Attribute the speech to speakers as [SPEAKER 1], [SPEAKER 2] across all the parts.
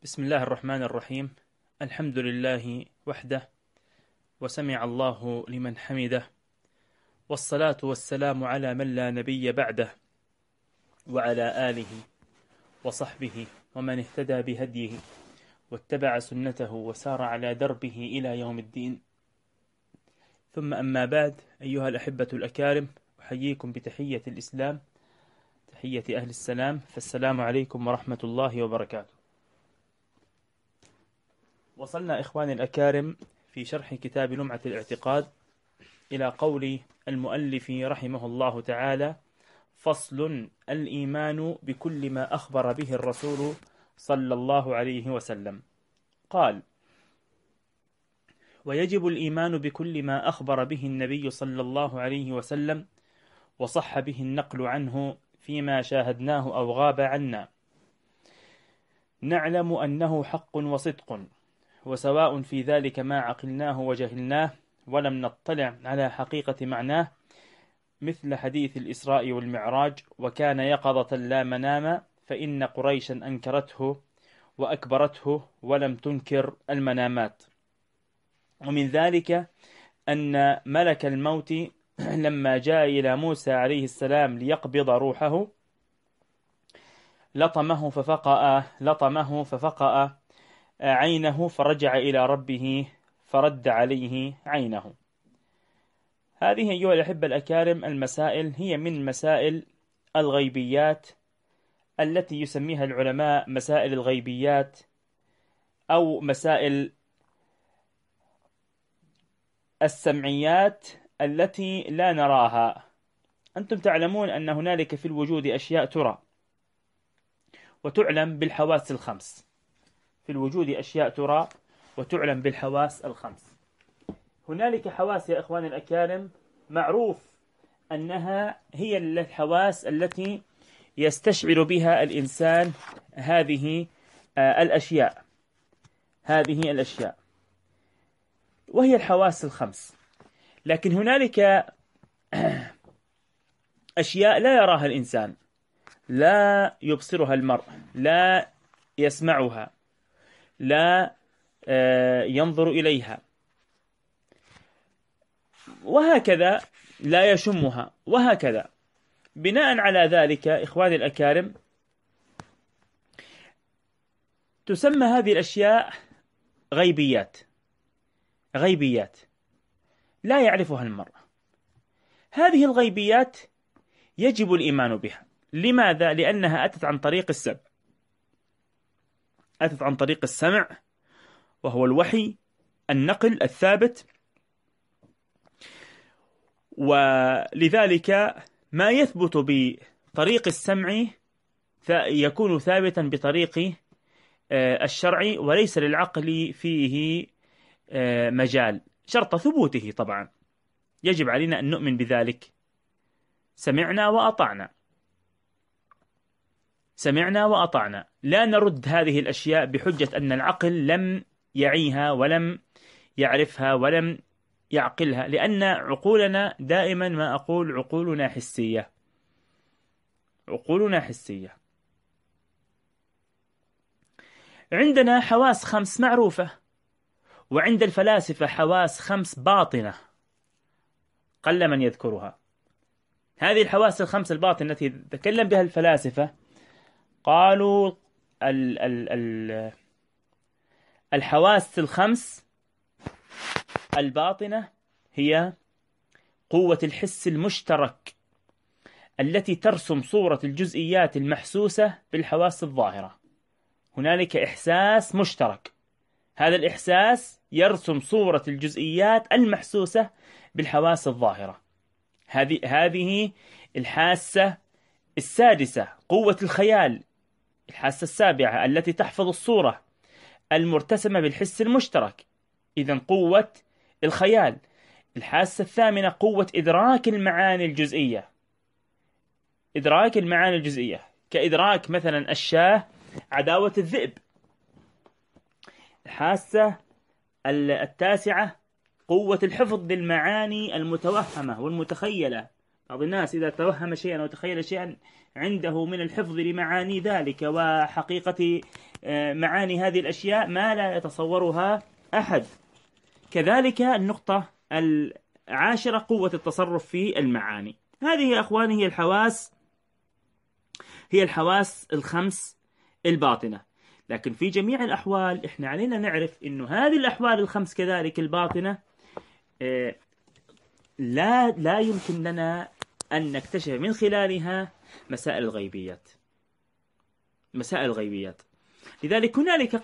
[SPEAKER 1] بسم الله الرحمن الرحيم. الحمد لله وحده، وسمع الله لمن حمده، والصلاة والسلام على من لا نبي بعده، وعلى آله وصحبه ومن اهتدى بهديه واتبع سنته وسار على دربه إلى يوم الدين. ثم أما بعد، أيها الأحبة الأكارم، أحييكم بتحية الإسلام، تحية أهل السلام، فالسلام عليكم ورحمة الله وبركاته. وصلنا إخواني الأكارم في شرح كتاب لمعة الاعتقاد إلى قول المؤلف رحمه الله تعالى: فصل: الإيمان بكل ما أخبر به الرسول صلى الله عليه وسلم. قال: ويجب الإيمان بكل ما أخبر به النبي صلى الله عليه وسلم وصح به النقل عنه فيما شاهدناه أو غاب عنا، نعلم أنه حق وصدق، وسواء في ذلك ما عقلناه وجهلناه ولم نطلع على حقيقة معناه، مثل حديث الإسراء والمعراج: وكان يقظة لا مناما، فإن قريشا أنكرته وأكبرته ولم تنكر المنامات. ومن ذلك أن ملك الموت لما جاء إلى موسى عليه السلام ليقبض روحه لطمه ففقأ عينه، فرجع إلى ربه فرد عليه عينه. هذه أيها الأحبة الأكارم المسائل هي من مسائل الغيبيات التي يسميها العلماء مسائل الغيبيات أو مسائل السمعيات التي لا نراها. أنتم تعلمون أن هنالك في الوجود أشياء ترى وتعلم بالحواس الخمس. في الوجود أشياء ترى وتعلم بالحواس الخمس. هنالك حواس يا إخواني الأكارم معروف أنها هي الحواس التي يستشعر بها الإنسان هذه الأشياء، وهي الحواس الخمس. لكن هنالك أشياء لا يراها الإنسان، لا يبصرها المرء، لا يسمعها، لا ينظر إليها، وهكذا لا يشمها، وهكذا. بناء على ذلك إخواني الأكارم، تسمى هذه الأشياء غيبيات لا يعرفها المرء. هذه الغيبيات يجب الإيمان بها. لماذا؟ لأنها أتت عن طريق السمع، وهو الوحي، النقل الثابت. ولذلك ما يثبت بطريق السمع يكون ثابتا بطريق الشرع، وليس للعقل فيه مجال، شرط ثبوته. طبعا يجب علينا أن نؤمن بذلك. سمعنا وأطعنا، لا نرد هذه الأشياء بحجة أن العقل لم يعيها ولم يعرفها ولم يعقلها، لأن عقولنا دائما ما أقول عقولنا حسية. عندنا حواس خمس معروفة، وعند الفلاسفة حواس خمس باطنة قل من يذكرها. هذه الحواس الخمس الباطنة التي تكلم بها الفلاسفة قالوا الحواس الخمس الباطنة هي قوة الحس المشترك التي ترسم صورة الجزئيات المحسوسة بالحواس الظاهرة. هنالك إحساس مشترك، هذا الإحساس يرسم صورة الجزئيات المحسوسة بالحواس الظاهرة. هذه الحاسة السادسة، قوة الخيال، الحاسة السابعة التي تحفظ الصورة المرتسمة بالحس المشترك، إذن قوة الخيال. الحاسة الثامنة قوة إدراك المعاني الجزئية، كإدراك مثلا الشاة عداوة الذئب. الحاسة التاسعة قوة الحفظ للمعاني المتوهمة والمتخيلة، بعض الناس إذا توهم شيئا أو تخيل شيئا عنده من الحفظ لمعاني ذلك وحقيقة معاني هذه الأشياء ما لا يتصورها أحد. كذلك النقطة العاشرة قوة التصرف في المعاني. هذه يا أخواني هي الحواس الخمس الباطنة. لكن في جميع الأحوال إحنا علينا نعرف إنه هذه الأحوال الخمس كذلك الباطنة لا يمكن لنا أن نكتشف من خلالها مسائل الغيبيات. لذلك هنالك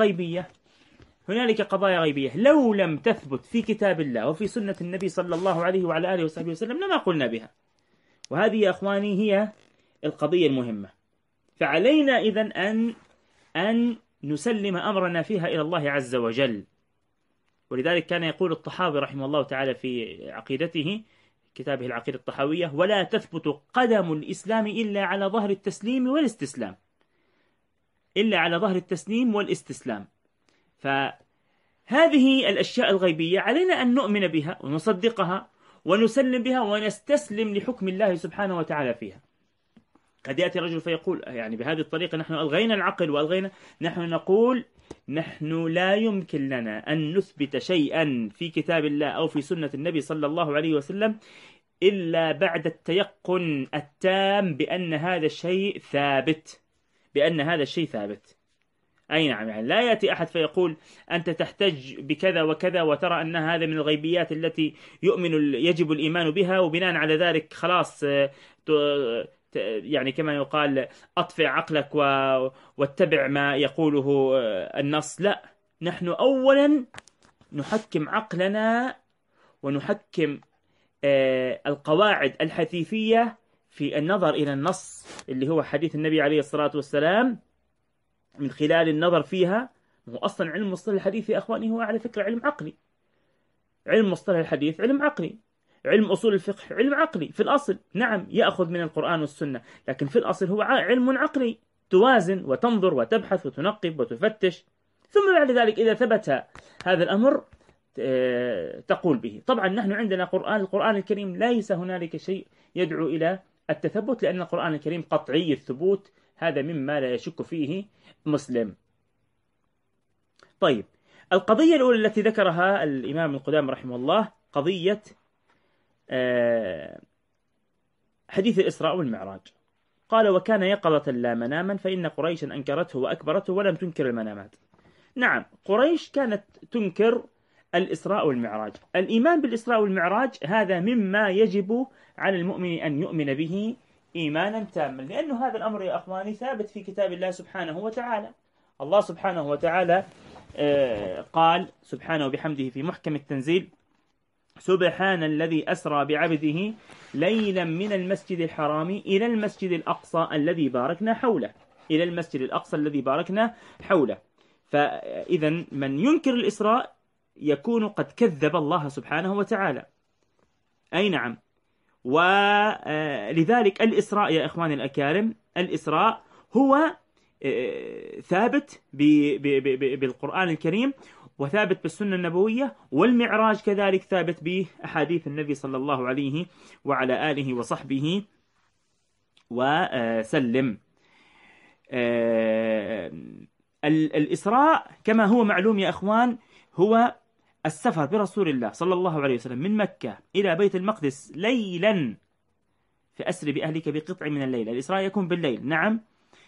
[SPEAKER 1] قضايا غيبية لو لم تثبت في كتاب الله وفي سنة النبي صلى الله عليه وعلى آله وصحبه وسلم لما قلنا بها. وهذه يا أخواني هي القضية المهمة. فعلينا إذن أن نسلم أمرنا فيها إلى الله عز وجل. ولذلك كان يقول الطحاوي رحمه الله تعالى في عقيدته كتابه العقيدة الطحاوية: ولا تثبت قدم الإسلام إلا على ظهر التسليم والاستسلام. فهذه الأشياء الغيبية علينا أن نؤمن بها ونصدقها ونسلم بها ونستسلم لحكم الله سبحانه وتعالى فيها. قد يأتي رجل فيقول يعني بهذه الطريقة نحن ألغينا العقل نحن نقول نحن لا يمكن لنا أن نثبت شيئا في كتاب الله أو في سنة النبي صلى الله عليه وسلم إلا بعد التيقن التام بأن هذا الشيء ثابت. أي نعم، يعني لا يأتي أحد فيقول أنت تحتج بكذا وكذا وترى أن هذا من الغيبيات التي يجب الإيمان بها، وبناء على ذلك خلاص يعني كما يقال أطفئ عقلك واتبع ما يقوله النص. لا، نحن أولا نحكم عقلنا ونحكم القواعد الحديثية في النظر إلى النص اللي هو حديث النبي عليه الصلاة والسلام، من خلال النظر فيها. وأصلا علم مصطلح الحديث يا أخواني هو على فكرة علم عقلي. علم مصطلح الحديث علم عقلي، علم أصول الفقه علم عقلي في الأصل. نعم يأخذ من القرآن والسنة، لكن في الأصل هو علم عقلي، توازن وتنظر وتبحث وتنقب وتفتش، ثم بعد ذلك إذا ثبت هذا الأمر تقول به. طبعا نحن عندنا القرآن الكريم ليس هنالك شيء يدعو إلى التثبت، لأن القرآن الكريم قطعي الثبوت، هذا مما لا يشك فيه مسلم. طيب، القضية الأولى التي ذكرها الإمام القدامى رحمه الله قضية حديث الإسراء والمعراج. قال: وكان يقظة لا مناما، فإن قريشا أنكرته وأكبرته ولم تنكر المنامات. نعم، قريش كانت تنكر الإسراء والمعراج. الإيمان بالإسراء والمعراج هذا مما يجب على المؤمن أن يؤمن به إيمانا تاما، لأنه هذا الأمر يا أخواني ثابت في كتاب الله سبحانه وتعالى. الله سبحانه وتعالى قال سبحانه بحمده في محكم التنزيل: سبحان الذي أسرى بعبده ليلا من المسجد الحرام إلى المسجد الأقصى الذي باركنا حوله. فإذا من ينكر الإسراء يكون قد كذب الله سبحانه وتعالى. أي نعم. ولذلك الإسراء يا إخواني الأكارم، الإسراء هو ثابت بالقرآن الكريم وثابت بالسنة النبوية، والمعراج كذلك ثابت بأحاديث النبي صلى الله عليه وعلى آله وصحبه وسلم. الإسراء كما هو معلوم يا أخوان هو السفر برسول الله صلى الله عليه وسلم من مكة إلى بيت المقدس ليلا، فأسر بأهلك بقطع من الليل. الإسراء يكون بالليل، نعم،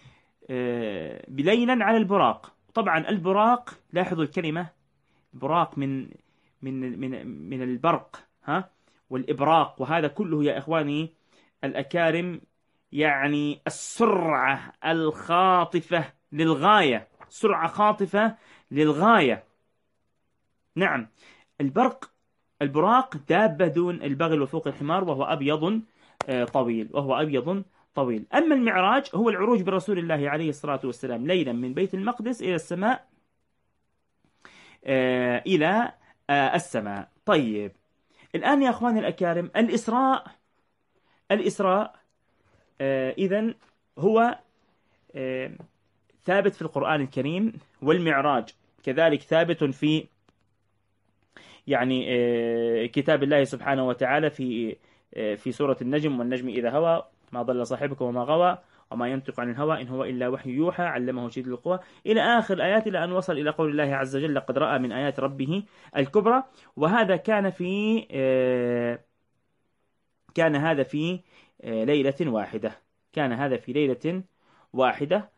[SPEAKER 1] بليلا على البراق. طبعا البراق، لاحظوا الكلمة براق من البرق، والإبراق، وهذا كله يا إخواني الأكارم يعني السرعة الخاطفة للغاية، سرعة خاطفة للغاية. نعم، البراق دابة دون البغل وفوق الحمار، وهو أبيض طويل. أما المعراج هو العروج برسول الله عليه الصلاة والسلام ليلا من بيت المقدس إلى السماء السماء. طيب، الآن يا أخواني الأكارم، الإسراء إذن هو ثابت في القرآن الكريم، والمعراج كذلك ثابت في يعني كتاب الله سبحانه وتعالى في سورة النجم والنجم إذا هوى ما ضل صاحبكم وما غوى وما ينطق عن الهوى إن هو إلا وحي يوحى علمه شديد القوى إلى آخر الآيات، إلى أن وصل إلى قول الله عز وجل قد رأى من آيات ربه الكبرى. وهذا كان هذا في ليلة واحدة، كان هذا في ليلة واحدة،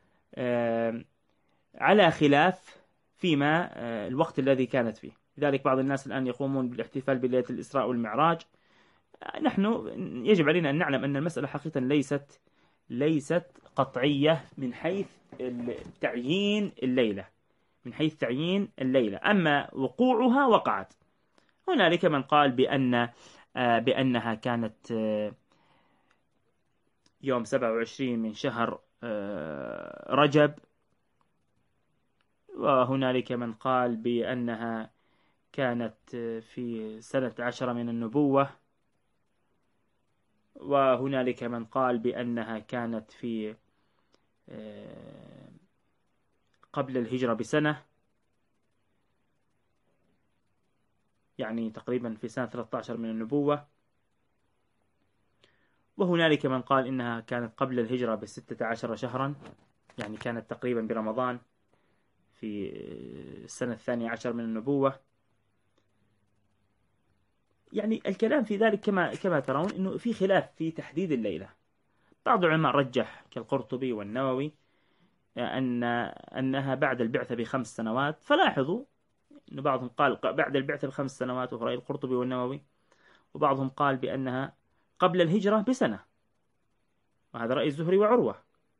[SPEAKER 1] على خلاف فيما الوقت الذي كانت فيه. لذلك بعض الناس الآن يقومون بالاحتفال بليلة الإسراء والمعراج. نحن يجب علينا أن نعلم أن المسألة حقيقة ليست قطعية من حيث تعيين الليلة، من حيث تعيين الليلة، أما وقوعها وقعت. هنالك من قال بأنها كانت يوم 27 من شهر رجب، وهنالك من قال بأنها كانت في سنة 10 من النبوة، وهنالك من قال بأنها كانت في قبل الهجرة بسنة، يعني تقريبا في سنة 13 من النبوة. وهنالك من قال إنها كانت قبل الهجرة ب16 شهرا، يعني كانت تقريبا برمضان في السنة 12 من النبوة. يعني الكلام في ذلك كما ترون أنه في خلاف في تحديد الليلة. بعض العلماء رجح كالقرطبي والنووي أنها بعد البعثة ب5 سنوات، فلاحظوا أن بعضهم قال بعد البعثة ب5 سنوات، وهو رأي القرطبي والنووي، وبعضهم قال بأنها قبل الهجرة بسنة، وهذا رأي الزهري وعروة.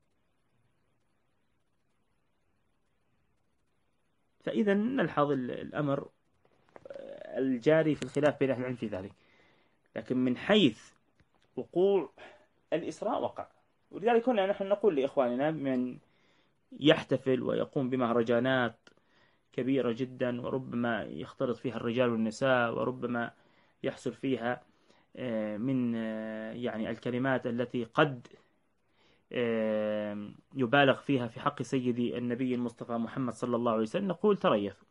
[SPEAKER 1] فإذا نلحظ الأمر الجاري في الخلاف بين أهل العلم في ذلك، لكن من حيث وقوع الإسراء وقع. ولذلك هنا نحن نقول لإخواننا من يحتفل ويقوم بمهرجانات كبيرة جدا، وربما يختلط فيها الرجال والنساء، وربما يحصل فيها من يعني الكلمات التي قد يبالغ فيها في حق سيدي النبي المصطفى محمد صلى الله عليه وسلم، نقول تريثوا.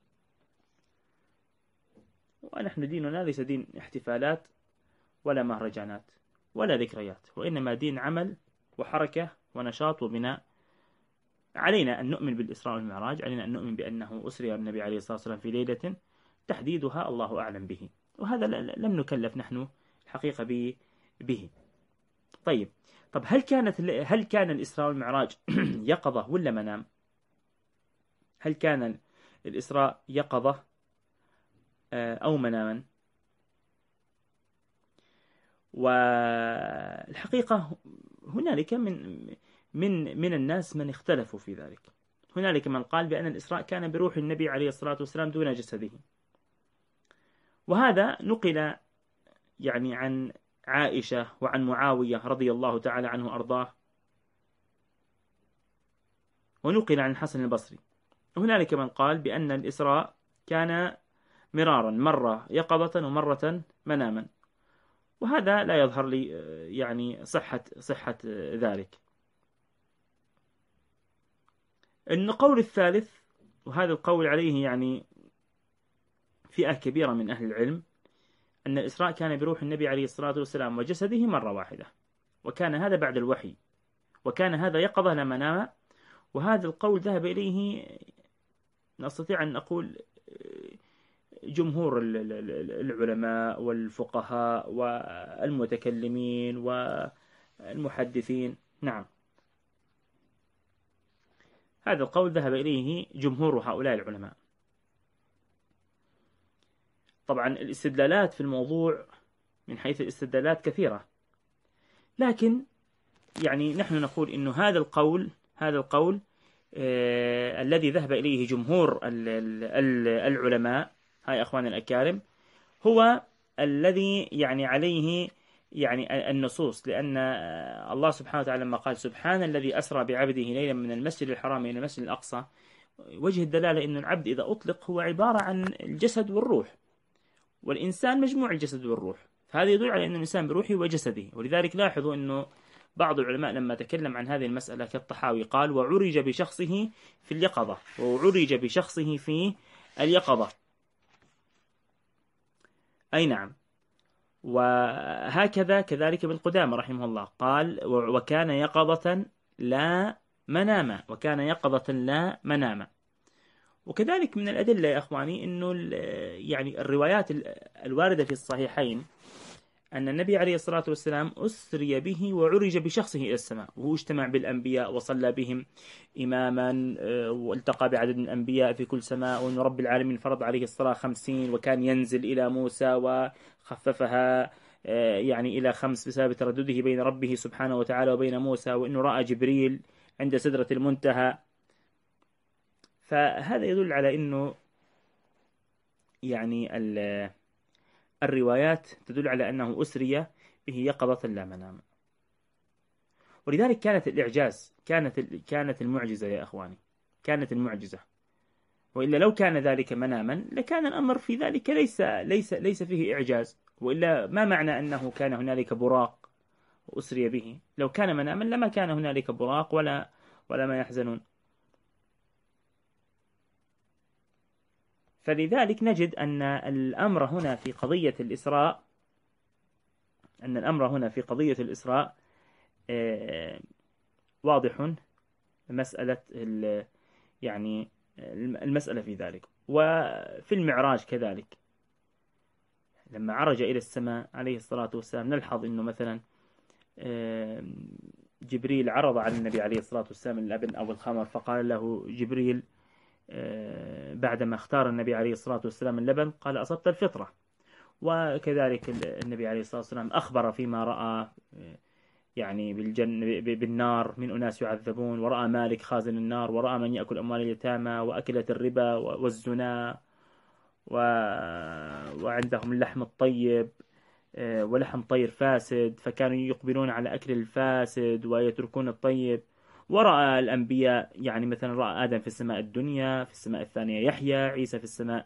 [SPEAKER 1] ونحن ديننا ليس دين احتفالات ولا مهرجانات ولا ذكريات، وإنما دين عمل وحركة ونشاط وبناء. علينا أن نؤمن بالإسراء والمعراج، علينا أن نؤمن بأنه أسري النبي عليه الصلاة والسلام في ليلة تحديدها الله أعلم به، وهذا لم نكلف نحن الحقيقة به. طيب هل كان الإسراء والمعراج يقظة ولا منام؟ هل كان الإسراء يقظة أو مناما؟ والحقيقة هنالك من الناس من اختلفوا في ذلك. هنالك من قال بأن الإسراء كان بروح النبي عليه الصلاة والسلام دون جسده، وهذا نقل يعني عن عائشة وعن معاوية رضي الله تعالى عنه وأرضاه، ونقل عن الحسن البصري. وهنالك من قال بأن الإسراء كان مرارا، مرة يقظة ومرة مناما، وهذا لا يظهر لي يعني صحة ذلك. القول الثالث، وهذا القول عليه يعني فئة كبيرة من أهل العلم، أن الإسراء كان بروح النبي عليه الصلاة والسلام وجسده مرة واحدة، وكان هذا بعد الوحي، وكان هذا يقظة لا منام. وهذا القول ذهب إليه نستطيع أن نقول جمهور العلماء والفقهاء والمتكلمين والمحدثين. نعم، هذا القول ذهب إليه جمهور هؤلاء العلماء. طبعا الاستدلالات في الموضوع من حيث الاستدلالات كثيرة، لكن يعني نحن نقول إنه هذا القول الذي ذهب إليه جمهور العلماء، هاي أخوان الأكارم، هو الذي يعني عليه يعني النصوص. لأن الله سبحانه وتعالى لما قال سبحان الذي أسرى بعبده ليلا من المسجد الحرام إلى المسجد الأقصى، وجه الدلالة أن العبد إذا أطلق هو عبارة عن الجسد والروح، والإنسان مجموع الجسد والروح، فهذا يدل على أن الإنسان بروحه وجسده. ولذلك لاحظوا أنه بعض العلماء لما تكلم عن هذه المسألة كالطحاوي قال وعرج بشخصه في اليقظة، وعرج بشخصه في اليقظة. أي نعم. وهكذا كذلك ابن قدامة رحمه الله قال: وكان يقظة لا مناما، وكان يقظة لا مناما. وكذلك من الأدلة يا أخواني أنه يعني الروايات الواردة في الصحيحين أن النبي عليه الصلاة والسلام أسري به وعرج بشخصه إلى السماء، وهو اجتمع بالأنبياء وصلى بهم إماما، والتقى بعدد من الأنبياء في كل سماء، وأن رب العالمين فرض عليه الصلاة 50، وكان ينزل إلى موسى وخففها يعني إلى 5 بسبب تردده بين ربه سبحانه وتعالى وبين موسى، وأنه رأى جبريل عند سدرة المنتهى. فهذا يدل على أنه يعني الروايات تدل على أنه أسري به يقظة لا منام. ولذلك كانت الإعجاز، كانت المعجزة يا أخواني، كانت المعجزة. وإلا لو كان ذلك مناما لكان الأمر في ذلك ليس فيه إعجاز. وإلا ما معنى أنه كان هنالك براق وأسري به؟ لو كان مناما لما كان هنالك براق ولا ما يحزنون. فلذلك نجد أن الأمر هنا في قضية الإسراء، واضح. مسألة يعني المسألة في ذلك. وفي المعراج كذلك لما عرج إلى السماء عليه الصلاة والسلام نلحظ أنه مثلا جبريل عرض على النبي عليه الصلاة والسلام اللبن أو الخمر، فقال له جبريل بعدما اختار النبي عليه الصلاة والسلام اللبن قال: أصبت الفطرة. وكذلك النبي عليه الصلاة والسلام أخبر فيما رأى يعني بالنار من أناس يعذبون، ورأى مالك خازن النار، ورأى من يأكل أموال اليتامى وأكلة الربا والزنا، وعندهم اللحم الطيب ولحم طير فاسد، فكانوا يقبلون على أكل الفاسد ويتركون الطيب. ورأى الأنبياء يعني مثلا رأى آدم في السماء الدنيا، في السماء الثانية يحيى، عيسى في السماء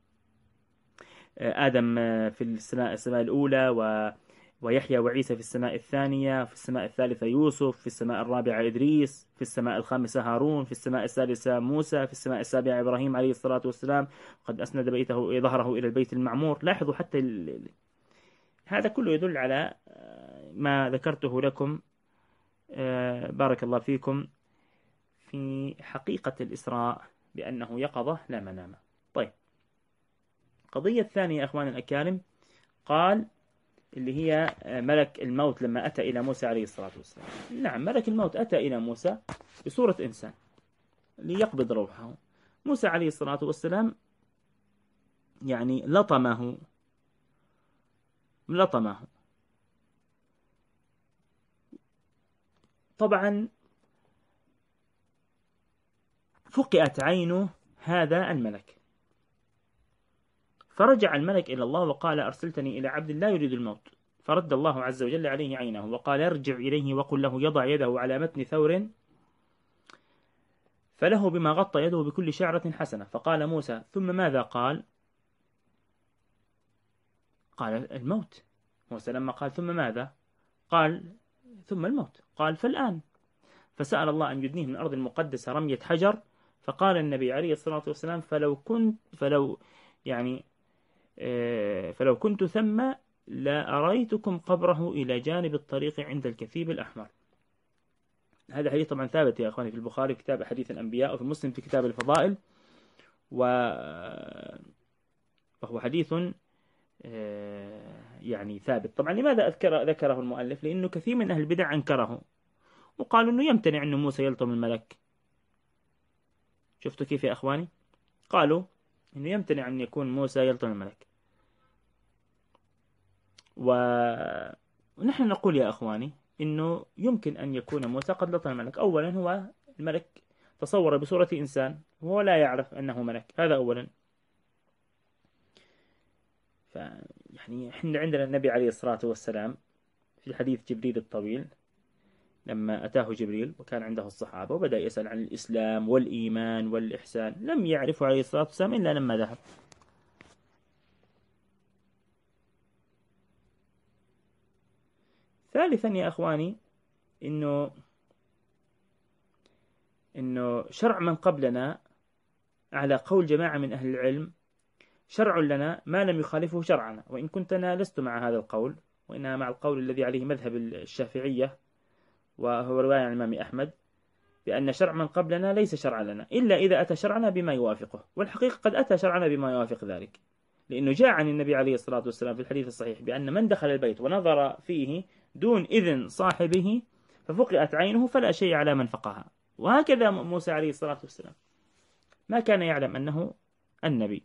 [SPEAKER 1] آدم في السماء الأولى، ويحيى وعيسى في السماء الثانية، في السماء الثالثة يوسف، في السماء الرابعة إدريس، في السماء الخامسة هارون، في السماء السادسة موسى، في السماء السابعة إبراهيم عليه الصلاة والسلام قد أسند بيته ظهره إلى البيت المعمور. لاحظوا حتى هذا كله يدل على ما ذكرته لكم بارك الله فيكم في حقيقة الإسراء بأنه يقظة لا منام. طيب، القضية الثانية يا أخوان الأكارم قال اللي هي ملك الموت لما أتى إلى موسى عليه الصلاة والسلام. نعم، ملك الموت أتى إلى موسى بصورة إنسان ليقبض روحه. موسى عليه الصلاة والسلام يعني لطمه. طبعا فقئت عين هذا الملك، فرجع الملك إلى الله وقال: أرسلتني إلى عبد لا يريد الموت. فرد الله عز وجل عليه عينه وقال: ارجع إليه وقل له يضع يده على متن ثور فله بما غطى يده بكل شعرة حسنة. فقال موسى: ثم ماذا؟ قال الموت. موسى لما قال ثم ماذا؟ قال ثم الموت. قال فالآن. فسأل الله أن يدنيه من الأرض المقدسة رمية حجر. فقال النبي عليه الصلاة والسلام: فلو كنت ثم لأريتكم قبره إلى جانب الطريق عند الكثيب الأحمر. هذا حديث طبعا ثابت يا أخواني في البخاري في كتاب حديث الأنبياء، وفي مسلم في كتاب الفضائل، وهو حديث يعني ثابت. طبعا لماذا ذكره المؤلف؟ لأنه كثير من أهل البدع أنكره وقالوا أنه يمتنع أن موسى يلطم الملك. شفتوا كيف يا أخواني؟ قالوا أنه يمتنع أن يكون موسى يلطم الملك. ونحن نقول يا أخواني أنه يمكن أن يكون موسى قد لطم الملك. أولا هو الملك تصور بصورة إنسان وهو لا يعرف أنه ملك، هذا أولا. يعني احنا عندنا النبي عليه الصلاة والسلام في حديث جبريل الطويل لما أتاه جبريل وكان عنده الصحابة وبدأ يسأل عن الإسلام والإيمان والإحسان، لم يعرفه عليه الصلاة والسلام إلا لما ذهب. ثالثا يا أخواني إنه شرع من قبلنا على قول جماعة من أهل العلم شرع لنا ما لم يخالفه شرعنا، وإن كنت أنا لست مع هذا القول، وإنها مع القول الذي عليه مذهب الشافعية وهو رواية عن الإمام أحمد، بأن شرع من قبلنا ليس شرعا لنا إلا إذا أتى شرعنا بما يوافقه. والحقيقة قد أتى شرعنا بما يوافق ذلك، لأنه جاء عن النبي عليه الصلاة والسلام في الحديث الصحيح بأن من دخل البيت ونظر فيه دون إذن صاحبه ففقئت عينه فلا شيء على من فقها. وهكذا موسى عليه الصلاة والسلام ما كان يعلم أنه النبي.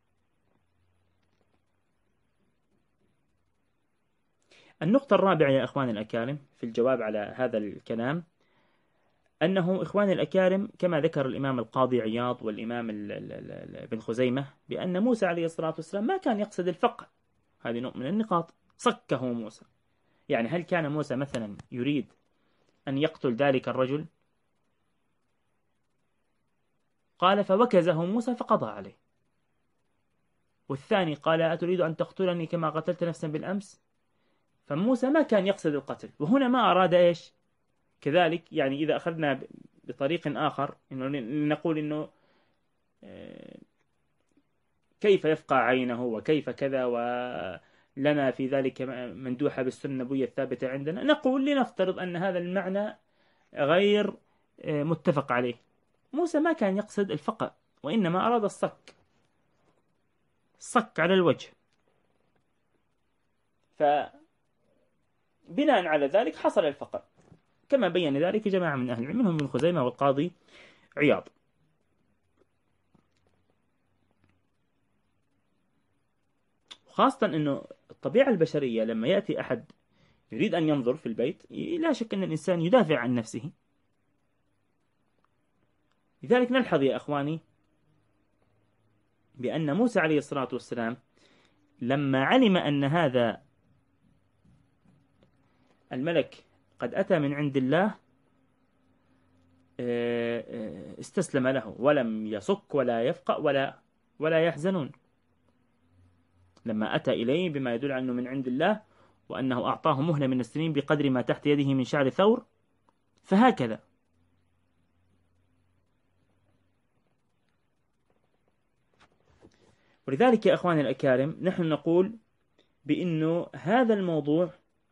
[SPEAKER 1] النقطة الرابعة يا إخواني الأكارم في الجواب على هذا الكلام، أنه إخواني الأكارم كما ذكر الإمام القاضي عياض والإمام ابن خزيمة بأن موسى عليه الصلاة والسلام ما كان يقصد الفقه. هذه نقطة من النقاط. صكه موسى، يعني هل كان موسى مثلا يريد أن يقتل ذلك الرجل؟ قال فوكزه موسى فقضى عليه. والثاني قال أتريد أن تقتلني كما قتلت نفسا بالأمس؟ فموسى ما كان يقصد القتل، وهنا ما أراد إيش كذلك. يعني إذا أخذنا بطريق آخر إنه نقول إنه كيف يفقع عينه وكيف كذا، ولنا في ذلك مندوحة بالسنة النبوية الثابتة عندنا، نقول لنفترض أن هذا المعنى غير متفق عليه. موسى ما كان يقصد الفقع، وإنما أراد الصك على الوجه. فبناء على ذلك حصل الفقع، كما بين ذلك جماعة من أهل العلم منهم ابن خزيمة والقاضي عياض. خاصة أنه الطبيعة البشرية لما يأتي أحد يريد أن ينظر في البيت لا شك أن الإنسان يدافع عن نفسه. لذلك نلحظ يا أخواني بأن موسى عليه الصلاة والسلام لما علم أن هذا الملك قد أتى من عند الله استسلم له ولم يصك ولا يفقأ ولا يحزنون، لما أتى إليه بما يدل على أنه من عند الله وأنه أعطاه مهلة من السنين بقدر ما تحت يده من شعر ثور. فهكذا ولذلك يا أخواني الأكارم نحن نقول بأنه هذا الموضوع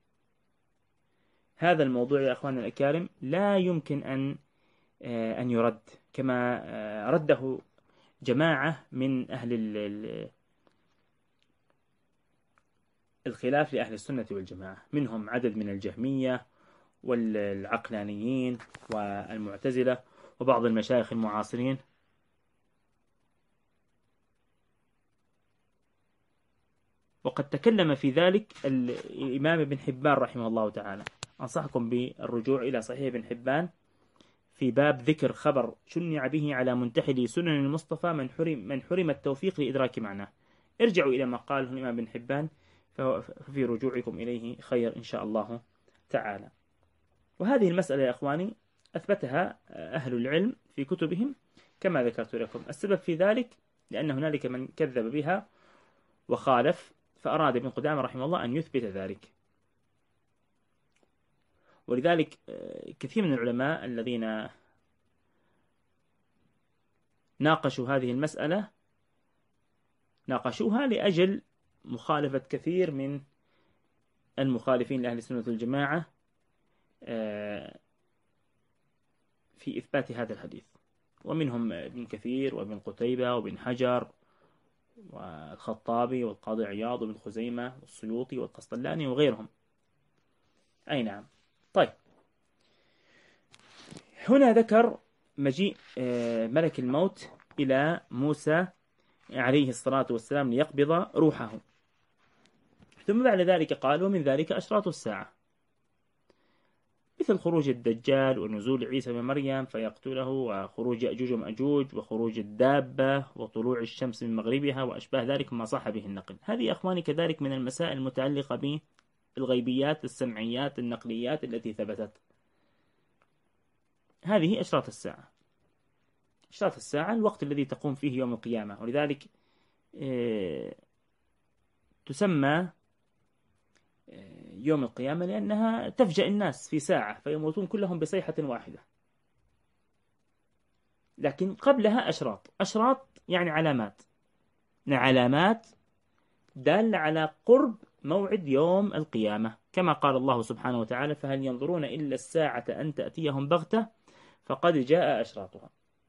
[SPEAKER 1] يا أخواني الأكارم لا يمكن أن يرد كما رده جماعة من أهل الخلاف لأهل السنة والجماعة، منهم عدد من الجهمية والعقلانيين والمعتزلة وبعض المشايخ المعاصرين. وقد تكلم في ذلك الإمام ابن حبان رحمه الله تعالى. أنصحكم بالرجوع إلى صحيح ابن حبان في باب ذكر خبر شنع به على منتحل سنن المصطفى من حرم التوفيق لإدراك معناه. ارجعوا إلى ما قاله الإمام ابن حبان ففي رجوعكم إليه خير إن شاء الله تعالى. وهذه المسألة يا أخواني أثبتها أهل العلم في كتبهم كما ذكرت لكم. السبب في ذلك لأن هنالك من كذب بها وخالف، فأراد ابن قدامة رحمه الله أن يثبت ذلك. ولذلك كثير من العلماء الذين ناقشوا هذه المسألة ناقشوها لأجل مخالفة كثير من المخالفين لأهل السنة والجماعة في إثبات هذا الحديث، ومنهم ابن كثير وابن قتيبة وابن حجر والخطابي والقاضي عياض وابن خزيمة والسيوطي والقسطلاني وغيرهم. أي نعم. طيب، هنا ذكر مجيء ملك الموت إلى موسى عليه الصلاة والسلام ليقبض روحه، ثم بعد ذلك قال ومن ذلك أشراط الساعة، مثل خروج الدجال ونزول عيسى بن مريم فيقتله، وخروج يأجوج ومأجوج، وخروج الدابة، وطلوع الشمس من مغربها، وأشباه ذلك ما صح به النقل. هذه أخواني كذلك من المسائل المتعلقة بالغيبيات السمعيات النقليات التي ثبتت. هذه أشراط الساعة. أشراط الساعة الوقت الذي تقوم فيه يوم القيامة، ولذلك تسمى يوم القيامة لأنها تفجأ الناس في ساعة فيموتون كلهم بصيحة واحدة. لكن قبلها أشراط يعني علامات. علامات دالة على قرب موعد يوم القيامة، كما قال الله سبحانه وتعالى: فهل ينظرون إلا الساعة أن تأتيهم بغتة فقد جاء أشراطها.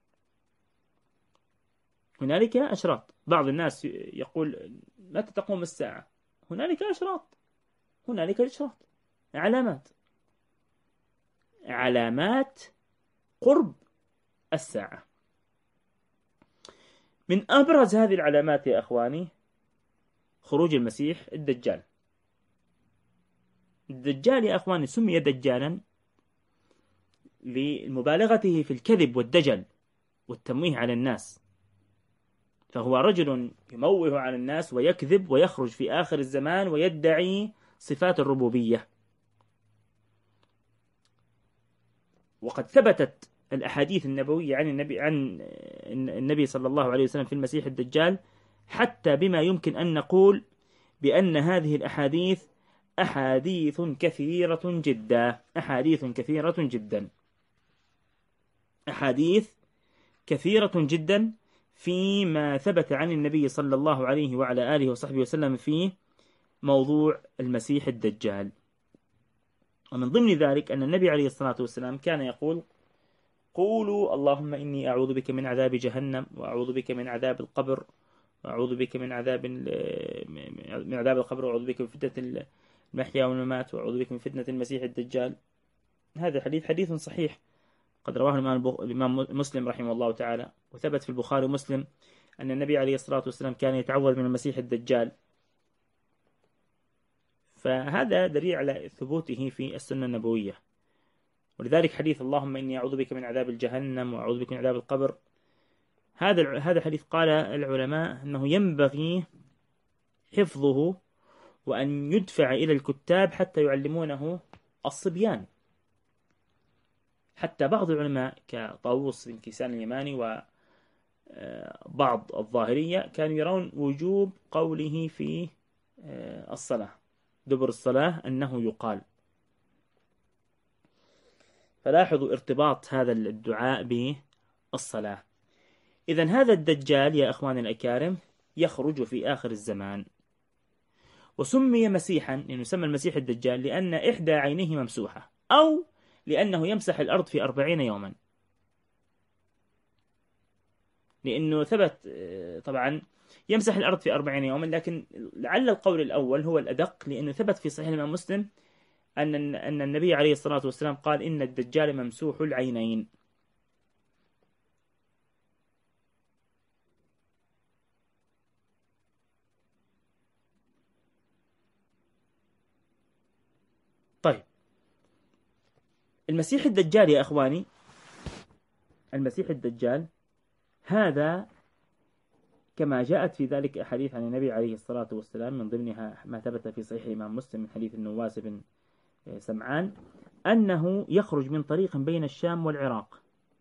[SPEAKER 1] هنالك أشراط. بعض الناس يقول: متى تقوم الساعة؟ هنالك أشراط، هنالك أشراط، علامات قرب الساعة. من أبرز هذه العلامات يا أخواني خروج المسيح الدجال. الدجال يا أخواني سمي دجالا لمبالغته في الكذب والدجل والتمويه على الناس، فهو رجل يموه على الناس ويكذب ويخرج في آخر الزمان ويدعي صفات الربوبية. وقد ثبتت الأحاديث النبوية عن النبي صلى الله عليه وسلم في المسيح الدجال، حتى بما يمكن أن نقول بأن هذه الأحاديث أحاديث كثيرة جدا، أحاديث كثيرة جدا، أحاديث كثيرة جدا فيما ثبت عن النبي صلى الله عليه وعلى آله وصحبه وسلم في موضوع المسيح الدجال. ومن ضمن ذلك أن النبي عليه الصلاة والسلام كان يقول: قولوا اللهم إني أعوذ بك من عذاب جهنم، وأعوذ بك من عذاب القبر، وأعوذ بك من عذاب القبر، وأعوذ بك من فتنة المحيا والممات، وأعوذ بك من فتنة المسيح الدجال. هذا حديث صحيح قد رواه الإمام مسلم رحمه الله تعالى، وثبت في البخاري ومسلم أن النبي عليه الصلاة والسلام كان يتعوذ من المسيح الدجال. فهذا دليل على ثبوته في السنة النبوية. ولذلك حديث اللهم إني أعوذ بك من عذاب الجهنم وأعوذ بك من عذاب القبر، هذا حديث قال العلماء أنه ينبغي حفظه وأن يدفع إلى الكتاب حتى يعلمونه الصبيان. حتى بعض العلماء كطاووس بن كيسان اليماني وبعض الظاهرية كانوا يرون وجوب قوله في الصلاة دبر الصلاة أنه يقال. فلاحظوا ارتباط هذا الدعاء بالصلاة. إذن هذا الدجال يا أخواني الأكارم يخرج في آخر الزمان، وسمي مسيحا، لأنه يسمى المسيح الدجال لأن إحدى عينيه ممسوحة، أو لأنه يمسح الأرض في 40 يوما. لأنه ثبت طبعا يمسح الأرض في 40 يوما، لكن لعل القول الأول هو الأدق، لأنه ثبت في صحيح الإمام مسلم أن النبي عليه الصلاة والسلام قال: إن الدجال ممسوح العينين. طيب، المسيح الدجال يا أخواني، المسيح الدجال هذا كما جاءت في ذلك أحاديث عن النبي عليه الصلاة والسلام، من ضمنها ما ثبت في صحيح الإمام مسلم من حديث النواس بن سمعان أنه يخرج من طريق بين الشام والعراق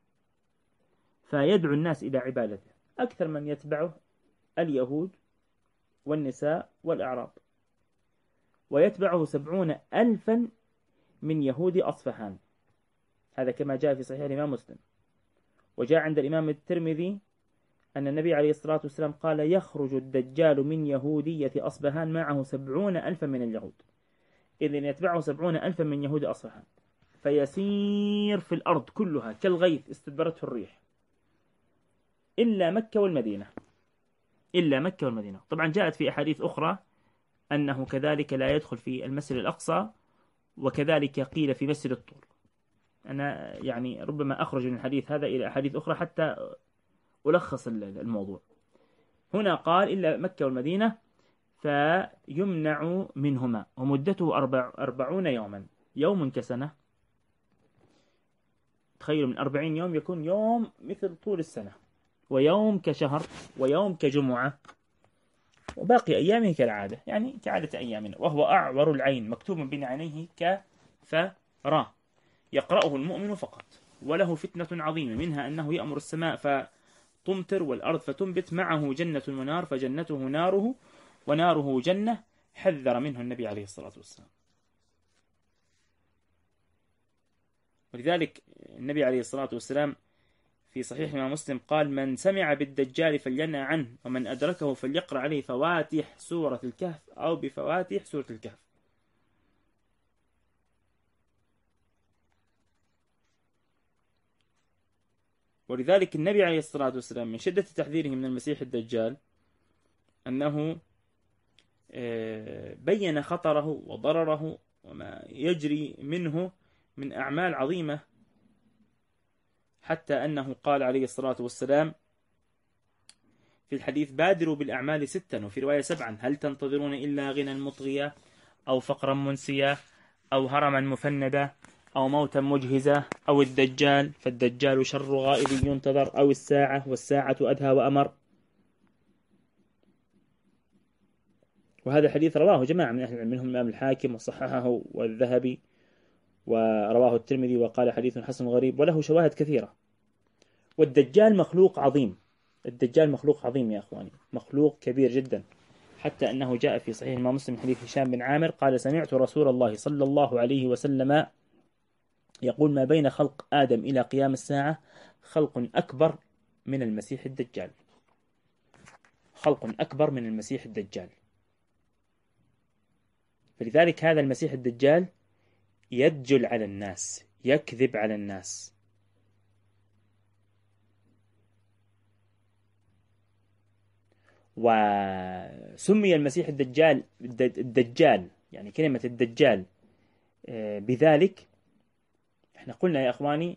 [SPEAKER 1] فيدعو الناس إلى عبادته. أكثر من يتبعه اليهود والنساء والأعراب، ويتبعه 70,000 من يهود أصفهان. هذا كما جاء في صحيح الإمام مسلم. وجاء عند الإمام الترمذي أن النبي عليه الصلاة والسلام قال: يخرج الدجال من يهودية أصبهان معه 70,000 من اليهود. إذن يتبعه 70,000 من يهود أصبهان، فيسير في الأرض كلها كالغيث استدبرته الريح إلا مكة والمدينة، إلا مكة والمدينة. طبعا جاءت في أحاديث أخرى أنه كذلك لا يدخل في المسجد الأقصى، وكذلك قيل في مسجد الطور. أنا يعني ربما أخرج من الحديث هذا إلى أحاديث أخرى حتى ألخص الموضوع. هنا قال إلا مكة والمدينة، فيمنع منهما، ومدته 40 يوما، يوم كسنة. تخيلوا من 40 يوم يكون يوم مثل طول السنة، ويوم كشهر، ويوم كجمعة، وباقي أيامه كالعادة، يعني كعادة أيامنا. وهو أعور العين، مكتوب بين عينيه كفرا، يقرأه المؤمن فقط. وله فتنة عظيمة، منها أنه يأمر السماء فتمطر والأرض فتنبت، معه جنة ونار، فجنته ناره وناره جنة، حذر منه النبي عليه الصلاة والسلام. ولذلك النبي عليه الصلاة والسلام في صحيح الإمام مسلم قال: من سمع بالدجال فلينأ عنه، ومن أدركه فليقرأ عليه فواتح سورة الكهف أو بفواتح سورة الكهف. ولذلك النبي عليه الصلاة والسلام من شدة تحذيره من المسيح الدجال أنه بين خطره وضرره وما يجري منه من أعمال عظيمة، حتى أنه قال عليه الصلاة والسلام في الحديث: بادروا بالأعمال 6، وفي رواية 7، هل تنتظرون إلا غنى مطغيا أو فقرا منسيا أو هرما مفندا أو موتا مجهزا أو الدجال، فالدجال شر غائب ينتظر، أو الساعة والساعة أدهى وأمر. وهذا الحديث رواه جماعة من أهل العلم، منهم الإمام الحاكم وصححه والذهبي، ورواه الترمذي وقال حديث حسن غريب، وله شواهد كثيرة. والدجال مخلوق عظيم، الدجال مخلوق عظيم يا أخواني، مخلوق كبير جدا، حتى أنه جاء في صحيح الإمام مسلم حديث هشام بن عامر قال: سمعت رسول الله صلى الله عليه وسلم يقول: ما بين خلق آدم إلى قيام الساعة خلق أكبر من المسيح الدجال، خلق أكبر من المسيح الدجال. فلذلك هذا المسيح الدجال يدجل على الناس، يكذب على الناس. وسمي المسيح الدجال يعني كلمة الدجال بذلك. احنا قلنا يا اخواني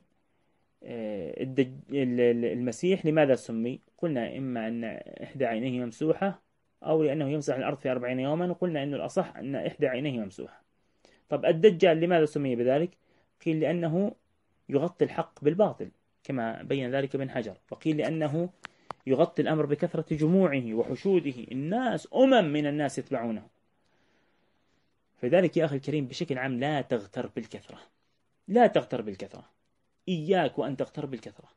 [SPEAKER 1] المسيح لماذا سمي؟ قلنا اما ان احدى عينيه ممسوحة او لانه يمسح الارض في 40 يوما، وقلنا انه الاصح ان احدى عينيه ممسوحة. طب الدجال لماذا سمي بذلك؟ قيل لانه يغطي الحق بالباطل كما بين ذلك ابن حجر، وقيل لانه يغطي الأمر بكثرة جموعه وحشوده، الناس من الناس يتبعونه. فذلك يا أخي الكريم بشكل عام لا تغتر بالكثرة، لا تغتر بالكثرة، إياك وأن تغتر بالكثرة.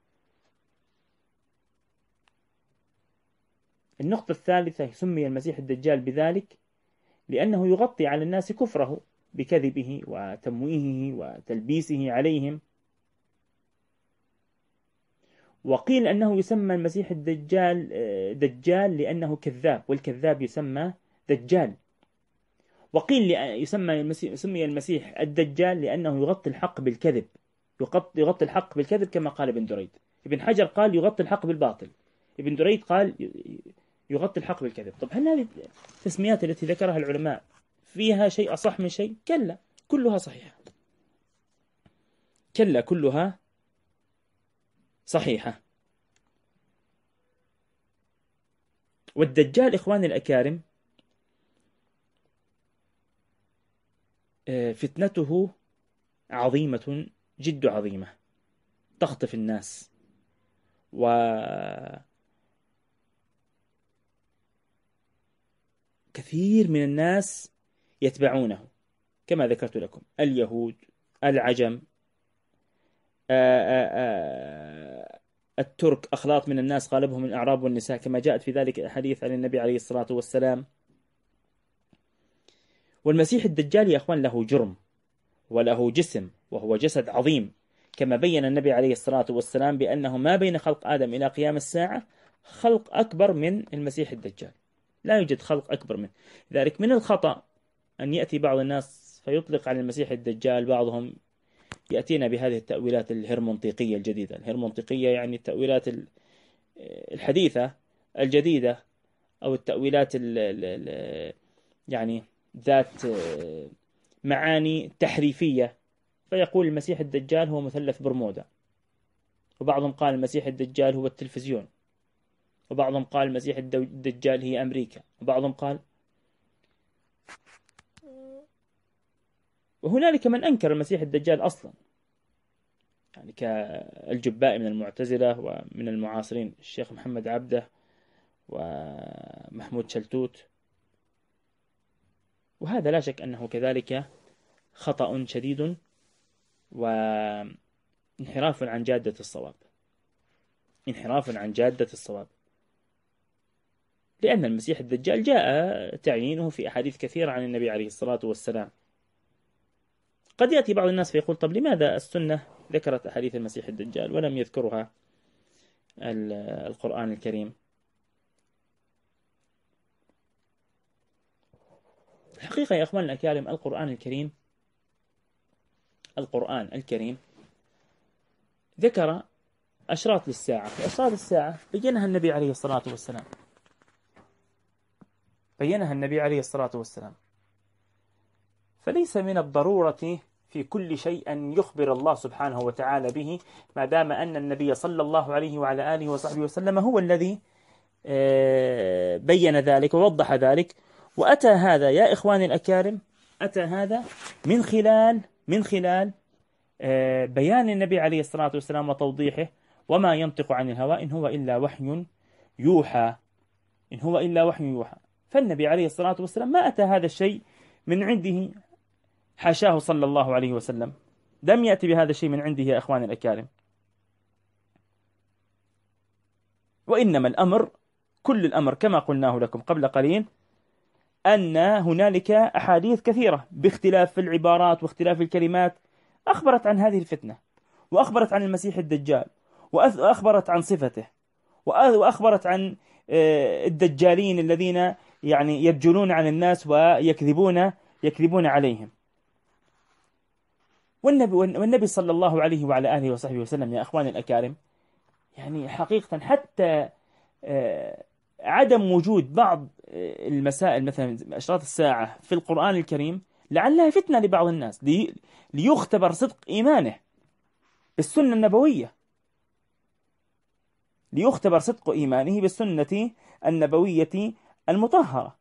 [SPEAKER 1] النقطة الثالثة: سمي المسيح الدجال بذلك لأنه يغطي على الناس كفره بكذبه وتمويهه وتلبيسه عليهم. وقيل أنه يسمى المسيح الدجال دجال لأنه كذاب، والكذاب يسمى دجال. وقيل سمي المسيح الدجال لأنه يغطي الحق بالكذب، يغطي الحق بالكذب كما قال ابن دريد. ابن حجر قال يغطي الحق بالباطل، ابن دريد قال يغطي الحق بالكذب. طب هل هذه التسميات التي ذكرها العلماء فيها شيء أصح من شيء؟ كلا، كلها صحيحة، كلا كلها صحيحة. والدجال إخواني الأكارم فتنته عظيمة، جد عظيمة، تخطف الناس، وكثير من الناس يتبعونه كما ذكرت لكم: اليهود، العجم، الترك، أخلاط من الناس غالبهم الأعراب والنساء كما جاءت في ذلك الحديث عن النبي عليه الصلاة والسلام. والمسيح الدجال يا أخوان له جرم وله جسم، وهو جسد عظيم، كما بين النبي عليه الصلاة والسلام بأنه ما بين خلق آدم إلى قيام الساعة خلق أكبر من المسيح الدجال، لا يوجد خلق أكبر منه. لذلك من الخطأ أن يأتي بعض الناس فيطلق على المسيح الدجال، بعضهم يأتينا بهذه التأويلات الهرمنطيقية الجديدة. الهرمنطيقية يعني التأويلات الحديثة الجديدة، أو التأويلات يعني ذات معاني تحريفية. فيقول المسيح الدجال هو مثلث برمودا، وبعضهم قال المسيح الدجال هو التلفزيون، وبعضهم قال المسيح الدجال هي أمريكا، وبعضهم قال. وهنالك من أنكر المسيح الدجال أصلا، يعني كالجبائي من المعتزلة، ومن المعاصرين الشيخ محمد عبده ومحمود شلتوت. وهذا لا شك أنه كذلك خطأ شديد وانحراف عن جادة الصواب، انحراف عن جادة الصواب. لأن المسيح الدجال جاء تعيينه في أحاديث كثيرة عن النبي عليه الصلاة والسلام. قد يأتي بعض الناس فيقول: طب لماذا السنة ذكرت أحاديث المسيح الدجال ولم يذكرها القرآن الكريم. الحقيقة يا أخوان الأكارم، القرآن الكريم ذكر أشراط للساعة، وأشراط الساعة بينها النبي عليه الصلاة والسلام. فليس من الضرورة في كل شيء أن يخبر الله سبحانه وتعالى به، ما دام أن النبي صلى الله عليه وعلى آله وصحبه وسلم هو الذي بين ذلك ووضح ذلك. وأتى هذا يا إخواني الأكارم، أتى هذا من خلال بيان النبي عليه الصلاة والسلام وتوضيحه: وما ينطق عن الهوى إن هو إلا وحي يوحى. فالنبي عليه الصلاة والسلام ما أتى هذا الشيء من عنده، حاشاه صلى الله عليه وسلم، لم يأتي بهذا الشيء من عنده يا إخواني الأكارم. وإنما كل الأمر كما قلناه لكم قبل قليل، أن هنالك أحاديث كثيرة باختلاف في العبارات واختلاف الكلمات أخبرت عن هذه الفتنة، وأخبرت عن المسيح الدجال، وأخبرت عن صفته، وأخبرت عن الدجالين الذين يعني يدجلون عن الناس ويكذبون عليهم. والنبي صلى الله عليه وعلى آله وصحبه وسلم يا أخواني الأكارم، يعني حقيقة حتى عدم وجود بعض المسائل مثلا أشراط الساعة في القرآن الكريم لعلها فتنة لبعض الناس، ليختبر صدق إيمانه بالسنة النبوية، ليختبر صدق إيمانه بالسنة النبوية المطهرة.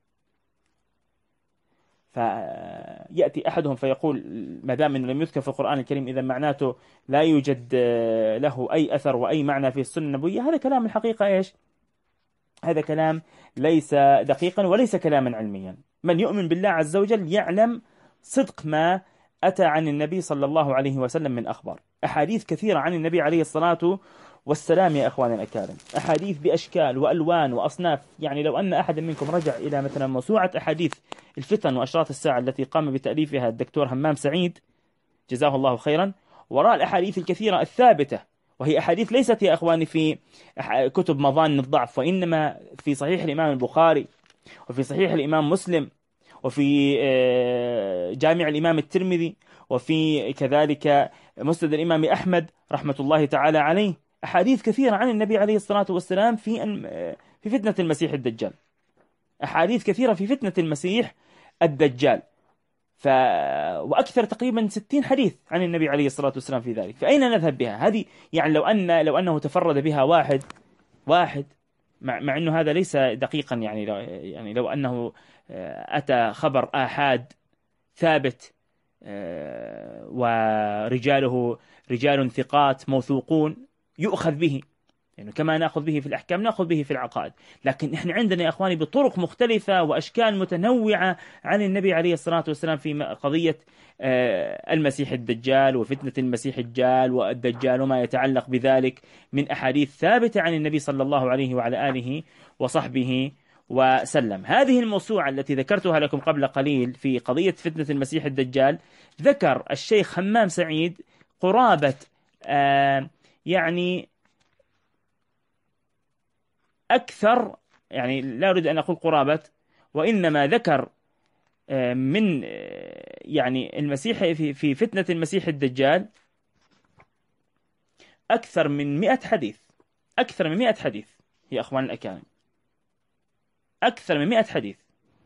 [SPEAKER 1] فيأتي أحدهم فيقول: ما دام أنه لم يذكر في القرآن الكريم إذا معناته لا يوجد له أي أثر وأي معنى في السنة النبوية. هذا كلام الحقيقة إيش؟ هذا كلام ليس دقيقا وليس كلاما علميا. من يؤمن بالله عز وجل يعلم صدق ما أتى عن النبي صلى الله عليه وسلم من أخبار. أحاديث كثيرة عن النبي عليه الصلاة والسلام يا أخواني الأكارم، أحاديث بأشكال وألوان وأصناف. يعني لو أن أحد منكم رجع إلى مثلا موسوعة أحاديث الفتن وأشراط الساعة التي قام بتأليفها الدكتور همام سعيد جزاه الله خيرا، وراء الأحاديث الكثيرة الثابتة، وهي أحاديث ليست يا أخواني في كتب مظان الضعف، وإنما في صحيح الإمام البخاري، وفي صحيح الإمام مسلم، وفي جامع الإمام الترمذي، وفي كذلك مسند الإمام أحمد رحمة الله تعالى عليه. أحاديث كثيرة عن النبي عليه الصلاة والسلام في فتنة المسيح الدجال، أحاديث كثيرة في فتنة المسيح الدجال، وأكثر تقريبا 60 حديث عن النبي عليه الصلاة والسلام في ذلك. فأين نذهب بها هذه؟ يعني لو أنه تفرد بها واحد مع أنه هذا ليس دقيقا، يعني لو أنه أتى خبر آحاد ثابت ورجاله رجال ثقات موثوقون يؤخذ به، يعني كما نأخذ به في الأحكام نأخذ به في العقائد. لكن إحنا عندنا يا أخواني بطرق مختلفة وأشكال متنوعة عن النبي عليه الصلاة والسلام في قضية المسيح الدجال وفتنة المسيح الدجال والدجال وما يتعلق بذلك من أحاديث ثابتة عن النبي صلى الله عليه وعلى آله وصحبه وسلم. هذه الموسوعة التي ذكرتها لكم قبل قليل في قضية فتنة المسيح الدجال، ذكر الشيخ همام سعيد قرابة يعني أكثر، يعني لا أريد أن أقول قرابة، وإنما ذكر من يعني المسيح في فتنة المسيح الدجال أكثر من 100 حديث، أكثر من 100 حديث يا أخوان الأكارم، أكثر من 100 حديث.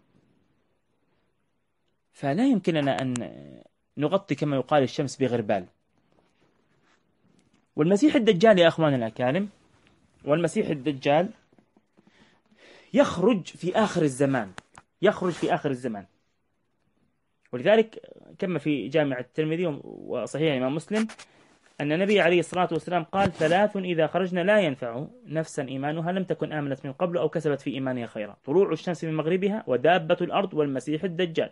[SPEAKER 1] فلا يمكننا أن نغطي كما يقال الشمس بغربال. والمسيح الدجال يا أخوان الأكارم، والمسيح الدجال يخرج في آخر الزمان، ولذلك كما في جامع الترمذي وصحيح الإمام مسلم أن النبي عليه الصلاة والسلام قال: 3 إذا خرجنا لا ينفع نفسا إيمانها لم تكن آمنت من قبل أو كسبت في إيمانها خيرا: طلوع الشمس من مغربها، ودابة الأرض، والمسيح الدجال.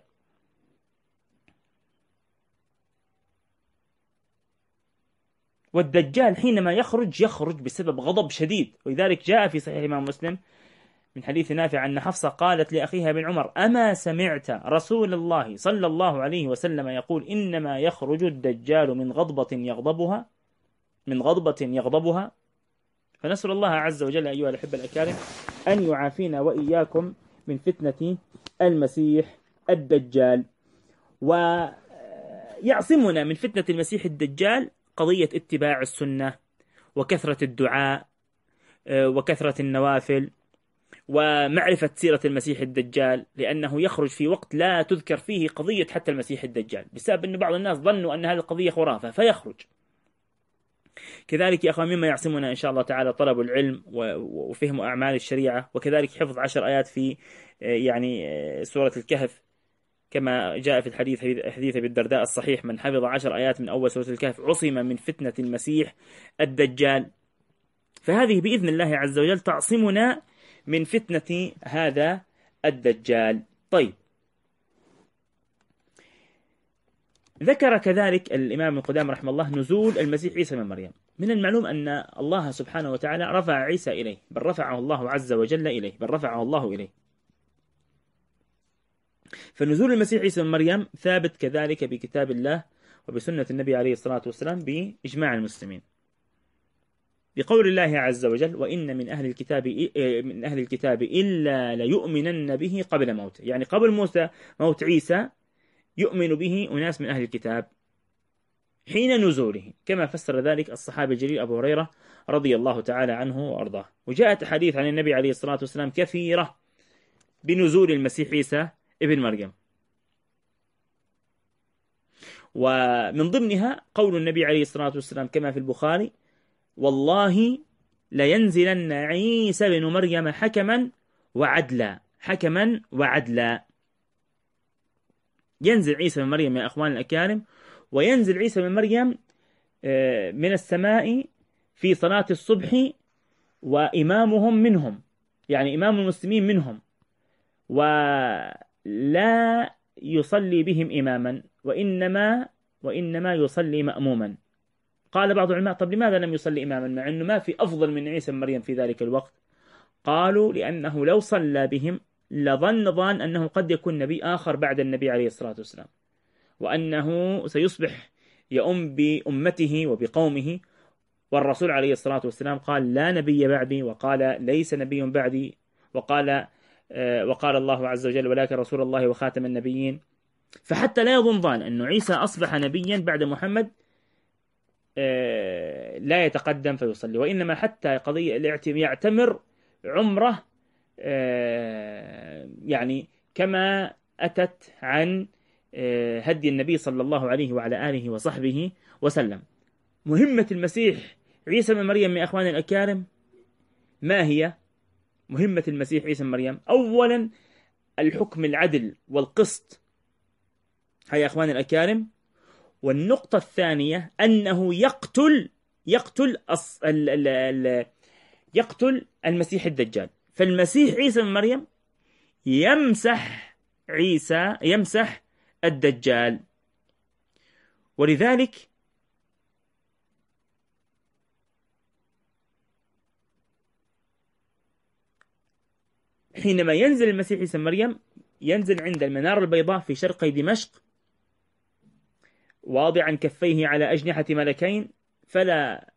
[SPEAKER 1] والدجال حينما يخرج بسبب غضب شديد، ولذلك جاء في صحيح الإمام مسلم من حديث نافع أن حفصة قالت لأخيها بن عمر: أما سمعت رسول الله صلى الله عليه وسلم يقول إنما يخرج الدجال من غضبة يغضبها فنسأل الله عز وجل أيها الأحبة الأكارم أن يعافينا وإياكم من فتنة المسيح الدجال، ويعصمنا من فتنة المسيح الدجال قضية اتباع السنة وكثرة الدعاء وكثرة النوافل ومعرفة سيرة المسيح الدجال، لأنه يخرج في وقت لا تذكر فيه قضية حتى المسيح الدجال، بسبب أن بعض الناس ظنوا أن هذه القضية خرافة فيخرج. كذلك يا أخوان مما يعصمنا إن شاء الله تعالى طلب العلم وفهم أعمال الشريعة، وكذلك حفظ 10 آيات في سورة الكهف، كما جاء في الحديث حديث أبي الدرداء الصحيح: من حفظ 10 آيات من أول سورة الكهف عصم من فتنة المسيح الدجال. فهذه بإذن الله عز وجل تعصمنا من فتنة هذا الدجال. طيب، ذكر كذلك الإمام ابن قدامة رحمه الله نزول المسيح عيسى من مريم. من المعلوم أن الله سبحانه وتعالى رفع عيسى إليه، بل رفعه الله عز وجل إليه، بل رفعه الله إليه. فنزول المسيح عيسى من مريم ثابت كذلك بكتاب الله وبسنة النبي عليه الصلاة والسلام بإجماع المسلمين، بقول الله عز وجل: وإن من أهل الكتاب إلا ليؤمنن به قبل موته، يعني قبل موت عيسى يؤمن به أناس من أهل الكتاب حين نزوله، كما فسر ذلك الصحابي الجليل أبو هريرة رضي الله تعالى عنه وأرضاه. وجاءت أحاديث عن النبي عليه الصلاة والسلام كثيرة بنزول المسيح عيسى ابن مريم، ومن ضمنها قول النبي عليه الصلاة والسلام كما في البخاري: والله لينزلن عيسى بن مريم حكما وعدلا، حكما وعدلا. ينزل عيسى بن مريم يا أخوان الأكارم، وينزل عيسى بن مريم من السماء في صلاة الصبح، وإمامهم منهم، يعني إمام المسلمين منهم، ولا يصلي بهم إماما، وإنما يصلي مأموما. قال بعض العلماء: طب لماذا لم يصلي إماما مع أنه ما في أفضل من عيسى بن مريم في ذلك الوقت؟ قالوا: لأنه لو صلى بهم لظن أنه قد يكون نبي آخر بعد النبي عليه الصلاة والسلام، وأنه سيصبح يؤم بأمته وبقومه، والرسول عليه الصلاة والسلام قال: لا نبي بعدي، وقال: ليس نبي بعدي، وقال الله عز وجل: ولكن رسول الله وخاتم النبيين. فحتى لا يظن ظان أنه عيسى أصبح نبيا بعد محمد لا يتقدم فيصلي، وإنما حتى قضية يعتمر عمره يعني كما أتت عن هدي النبي صلى الله عليه وعلى آله وصحبه وسلم. مهمة المسيح عيسى بن مريم يا أخواني الأكارم ما هي؟ مهمة المسيح عيسى بن مريم أولا الحكم العدل والقسط، هيا يا أخواني الأكارم. والنقطة الثانية أنه يقتل المسيح الدجال. فالمسيح عيسى بن مريم يمسح الدجال. ولذلك حينما ينزل المسيح عيسى بن مريم ينزل عند المنارة البيضاء في شرقي دمشق، واضعا كفيه على أجنحة ملكين، فلا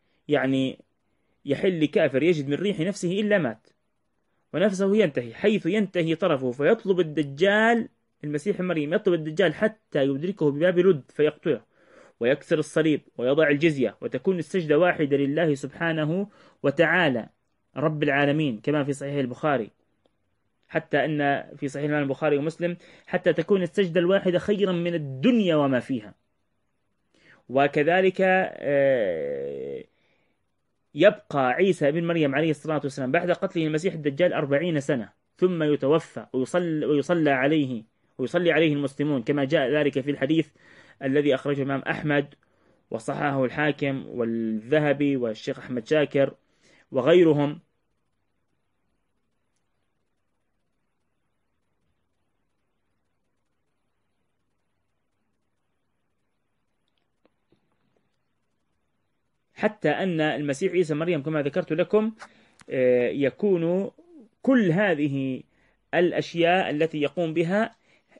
[SPEAKER 1] يحل لكافر يجد من ريح نفسه إلا مات، ونفسه ينتهي حيث ينتهي طرفه، فيطلب الدجال المسيح مريم يطلب الدجال حتى يدركه بباب لد فيقتله ويكسر الصليب ويضع الجزية، وتكون السجدة واحدة لله سبحانه وتعالى رب العالمين، كما في صحيح البخاري، حتى أن في صحيح الإمام البخاري ومسلم حتى تكون السجدة الواحدة خيرا من الدنيا وما فيها. وكذلك يبقى عيسى بن مريم عليه الصلاة والسلام بعد قتله المسيح الدجال 40 سنة، ثم يتوفى ويصلي عليه المسلمون، كما جاء ذلك في الحديث الذي أخرجه الإمام أحمد وصححه الحاكم والذهبي والشيخ أحمد شاكر وغيرهم. حتى أن المسيح عيسى مريم كما ذكرت لكم يكون كل هذه الأشياء التي يقوم بها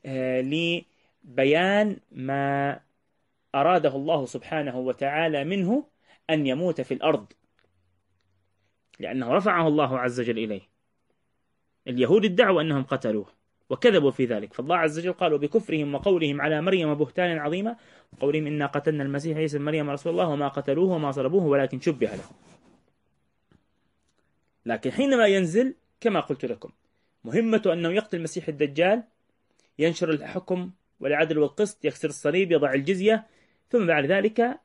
[SPEAKER 1] لبيان ما أراده الله سبحانه وتعالى منه أن يموت في الأرض، لأنه رفعه الله عز وجل إليه. اليهود ادعوا أنهم قتلوه وكذبوا في ذلك، فالله عز وجل قال بكفرهم وقولهم على مريم بهتان عظيما، وقولهم إنا قتلنا المسيح عيسى ابن مريم رسول الله وما قتلوه وما صلبوه ولكن شبه له. لكن حينما ينزل كما قلت لكم مهمته أنه يقتل المسيح الدجال، ينشر الحكم والعدل والقسط، يكسر الصليب، يضع الجزية، ثم بعد ذلك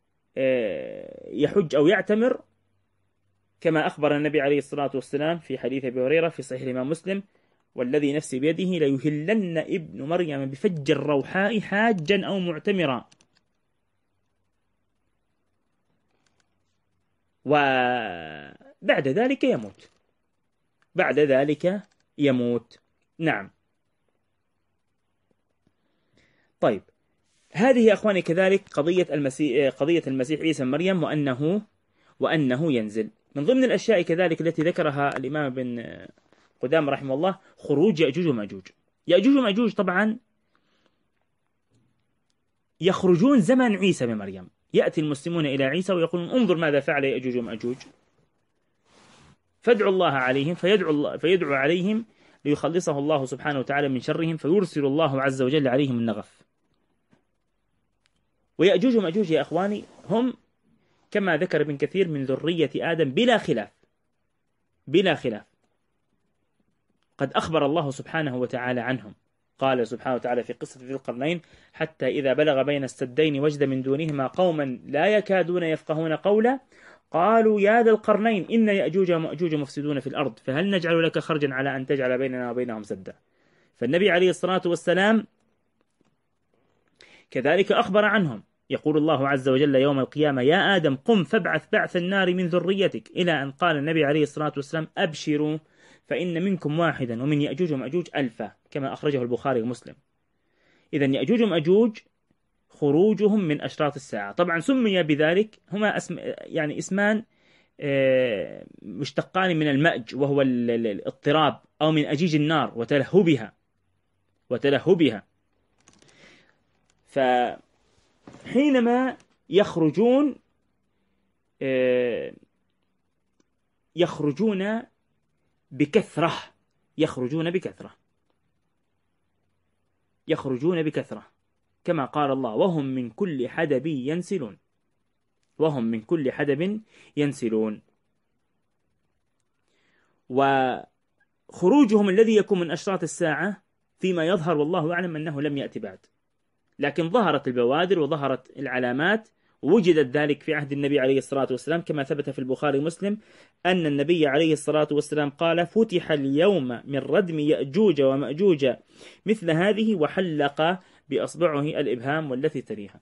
[SPEAKER 1] يحج أو يعتمر كما أخبر النبي عليه الصلاة والسلام في حديث أبي هريرة في صحيح الإمام مسلم: والذي نفسي بيده ليهلن ابن مريم بفج الروحاء حاجا أو معتمرا. وبعد ذلك يموت، بعد ذلك يموت. نعم. طيب، هذه يا أخواني كذلك قضية المسيح عيسى بن مريم وأنه ينزل. من ضمن الأشياء كذلك التي ذكرها الإمام ابن قدامة رحمه الله خروج يأجوج ومأجوج. يأجوج ومأجوج طبعا يخرجون زمن عيسى بن مريم، يأتي المسلمون إلى عيسى ويقولون انظر ماذا فعل يأجوج ومأجوج، فادعوا الله عليهم، فيدعو عليهم ليخلصه الله سبحانه وتعالى من شرهم، فيرسل الله عز وجل عليهم النغف. ويأجوج ومأجوج يا أخواني هم كما ذكر ابن كثير من ذرية آدم بلا خلاف، بلا خلاف. قد أخبر الله سبحانه وتعالى عنهم، قال سبحانه وتعالى في قصة ذي القرنين: حتى إذا بلغ بين السدين وجد من دونهما قوما لا يكادون يفقهون قولا قالوا يا ذا القرنين إن يأجوج ومأجوج مفسدون في الأرض فهل نجعل لك خرجا على أن تجعل بيننا وبينهم سدا. فالنبي عليه الصلاة والسلام كذلك أخبر عنهم، يقول الله عز وجل يوم القيامة: يا آدم قم فابعث بعث النار من ذريتك، إلى أن قال النبي عليه الصلاة والسلام: أبشروا فإن منكم واحدا ومن يأجوج ومأجوج ألفا، كما أخرجه البخاري ومسلم. إذن يأجوج ومأجوج خروجهم من أشراط الساعة. طبعا سمي بذلك، هما اسمان مشتقان من المأج وهو الاضطراب، أو من أجيج النار وتلهبها. فحينما يخرجون بكثرة، يخرجون بكثرة كما قال الله: وهم من كل حدب ينسلون. وخروجهم الذي يكون من أشراط الساعة فيما يظهر والله أعلم أنه لم يأتي بعد، لكن ظهرت البوادر وظهرت العلامات، وجدت ذلك في عهد النبي عليه الصلاة والسلام كما ثبت في البخاري ومسلم أن النبي عليه الصلاة والسلام قال: فتح اليوم من ردم يأجوج ومأجوج مثل هذه، وحلق بأصبعه الإبهام والتي تليها.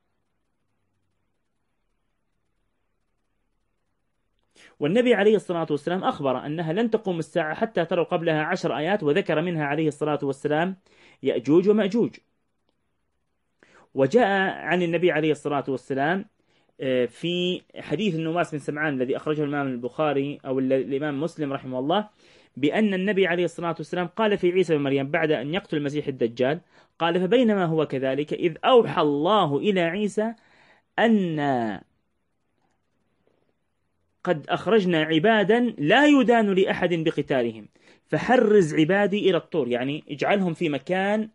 [SPEAKER 1] والنبي عليه الصلاة والسلام أخبر أنها لن تقوم الساعة حتى تروا قبلها 10 آيات، وذكر منها عليه الصلاة والسلام يأجوج ومأجوج. وجاء عن النبي عليه الصلاة والسلام في حديث النواس بن سمعان الذي أخرجه الإمام البخاري أو الإمام مسلم رحمه الله، بأن النبي عليه الصلاة والسلام قال في عيسى بن مريم بعد أن يقتل المسيح الدجال، قال: فبينما هو كذلك إذ أوحى الله إلى عيسى أن قد أخرجنا عبادا لا يدان لأحد بقتالهم فحرز عبادي إلى الطور، يعني اجعلهم في مكان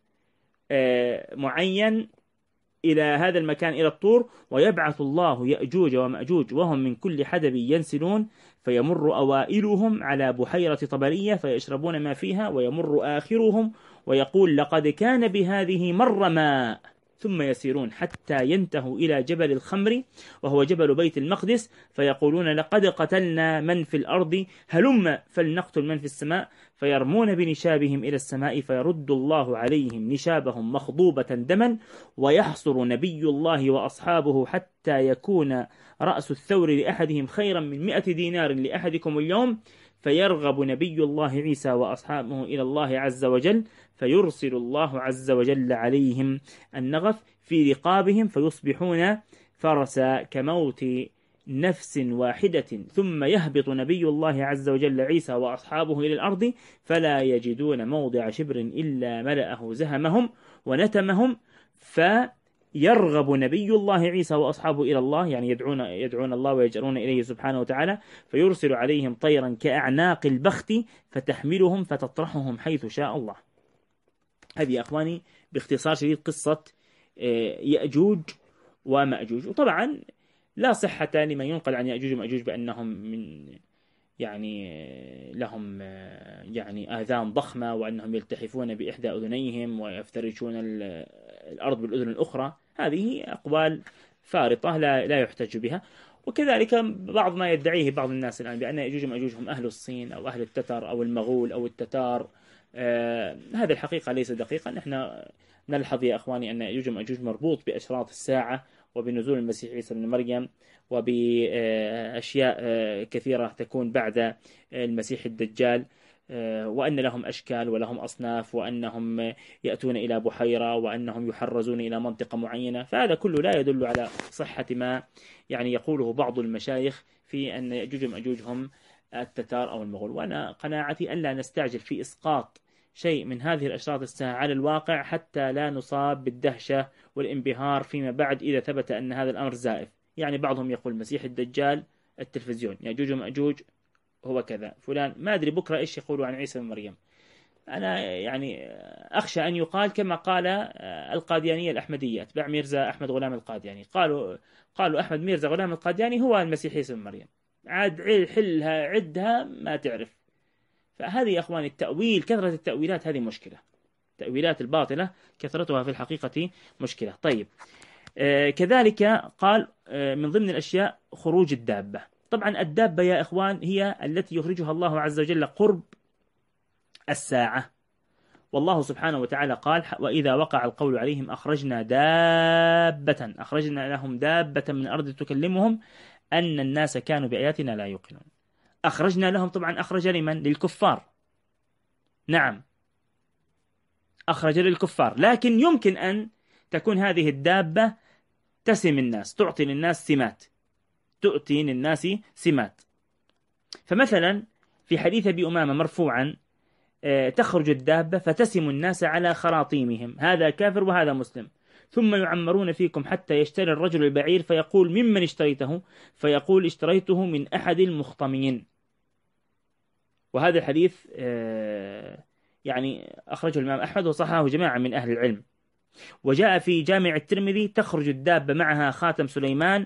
[SPEAKER 1] معين، إلى هذا المكان إلى الطور، ويبعث الله يأجوج ومأجوج وهم من كل حدب ينسلون، فيمر أوائلهم على بحيرة طبرية فيشربون ما فيها، ويمر آخرهم ويقول: لقد كان بهذه مر ماء، ثم يسيرون حتى ينتهوا إلى جبل الخمر وهو جبل بيت المقدس، فيقولون: لقد قتلنا من في الأرض هلم فلنقتل من في السماء، فيرمون بنشابهم إلى السماء فيرد الله عليهم نشابهم مخضوبة دما، ويحصر نبي الله وأصحابه حتى يكون رأس الثور لأحدهم خيرا من 100 دينار لأحدكم اليوم، فيرغب نبي الله عيسى وأصحابه إلى الله عز وجل، فيرسل الله عز وجل عليهم النغف في رقابهم فيصبحون فرسا كموت نفس واحدة، ثم يهبط نبي الله عز وجل عيسى وأصحابه إلى الأرض فلا يجدون موضع شبر إلا ملأه زهمهم ونتمهم،
[SPEAKER 2] يرغب نبي الله عيسى وأصحابه إلى الله، يعني يدعون الله ويجأرون إليه سبحانه وتعالى، فيرسل عليهم طيرا كأعناق البخت فتحملهم فتطرحهم حيث شاء الله. هذه يا أخواني باختصار شديد قصة يأجوج ومأجوج. وطبعا لا صحة لما ينقل عن يأجوج ومأجوج بأنهم من لهم يعني آذان ضخمة، وأنهم يلتحفون بإحدى أذنيهم ويفترشون الأرض بالأذن الأخرى. هذه أقوال فارطة لا يحتج بها. وكذلك بعض ما يدعيه بعض الناس الآن بأن يأجوج ومأجوج هم أهل الصين أو أهل التتر أو المغول أو التتار. هذه الحقيقة ليس دقيقا. نحن نلحظ يا أخواني أن يأجوج ومأجوج مربوط بأشراط الساعة وبنزول المسيح عيسى بن مريم وبأشياء كثيرة تكون بعد المسيح الدجال، وأن لهم أشكال ولهم أصناف، وأنهم يأتون إلى بحيرة، وأنهم يحرزون إلى منطقة معينة. فهذا كله لا يدل على صحة ما يعني يقوله بعض المشايخ في أن يأجوج ومأجوج هم التتار أو المغول. وأنا قناعتي أن لا نستعجل في إسقاط شيء من هذه الأشراط الساعة على الواقع حتى لا نصاب بالدهشة والانبهار فيما بعد إذا ثبت أن هذا الأمر زائف. يعني بعضهم يقول مسيح الدجال التلفزيون، يأجوج ومأجوج هو كذا، فلان ما أدري بكرة إيش يقولوا عن عيسى بن مريم. أنا يعني أخشى أن يقال كما قال القاديانية الأحمدية أتباع ميرزا أحمد غلام القادياني، قالوا أحمد ميرزا غلام القادياني هو المسيح عيسى بن مريم. عاد حلها عدها ما تعرف. فهذه يا أخواني التأويل، كثرة التأويلات هذه مشكلة. التأويلات الباطلة كثرتها في الحقيقة مشكلة. طيب كذلك قال من ضمن الأشياء خروج الدابة. طبعا الدابة يا إخوان هي التي يخرجها الله عز وجل قرب الساعة. والله سبحانه وتعالى قال وإذا وقع القول عليهم أخرجنا لهم دابة من الأرض تكلمهم أن الناس كانوا بآياتنا لا يوقنون. أخرجنا لهم، طبعا أخرج لمن؟ للكفار. نعم أخرج للكفار، لكن يمكن أن تكون هذه الدابة تسم الناس، تؤتي للناس سمات. فمثلا في حديث أبي أمامة مرفوعا تخرج الدابة فتسم الناس على خراطيمهم، هذا كافر وهذا مسلم، ثم يعمرون فيكم حتى يشتري الرجل البعير فيقول ممن اشتريته؟ فيقول اشتريته من أحد المخطمين. وهذا الحديث يعني أخرجه الإمام أحمد وصححه جماعة من أهل العلم. وجاء في جامع الترمذي تخرج الدابة معها خاتم سليمان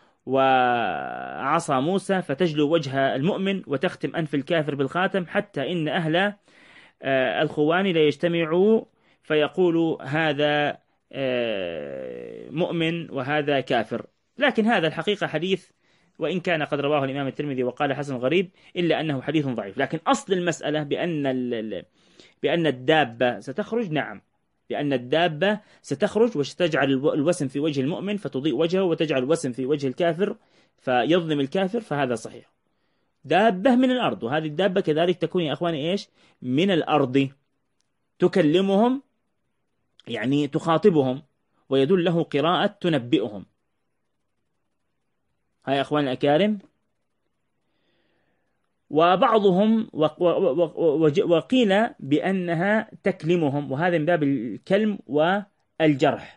[SPEAKER 2] وعصا موسى فتجلو وجه المؤمن وتختم أنف الكافر بالخاتم، حتى إن أهل الخوان لا يجتمعوا فيقولوا هذا مؤمن وهذا كافر. لكن هذا الحقيقة حديث وإن كان قد رواه الإمام الترمذي وقال حسن غريب، إلا أنه حديث ضعيف. لكن أصل المسألة بأن الدابة ستخرج، نعم، بأن الدابة ستخرج وستجعل الوسم في وجه المؤمن فتضيء وجهه، وتجعل الوسم في وجه الكافر فيظلم الكافر، فهذا صحيح. دابة من الأرض، وهذه الدابة كذلك تكون يا أخواني إيش؟ من الأرض، تكلمهم يعني تخاطبهم، ويدل له قراءة تنبئهم. هاي أخوان الأكارم. وبعضهم وقيل بأنها تكلمهم، وهذا من باب الكلم والجرح.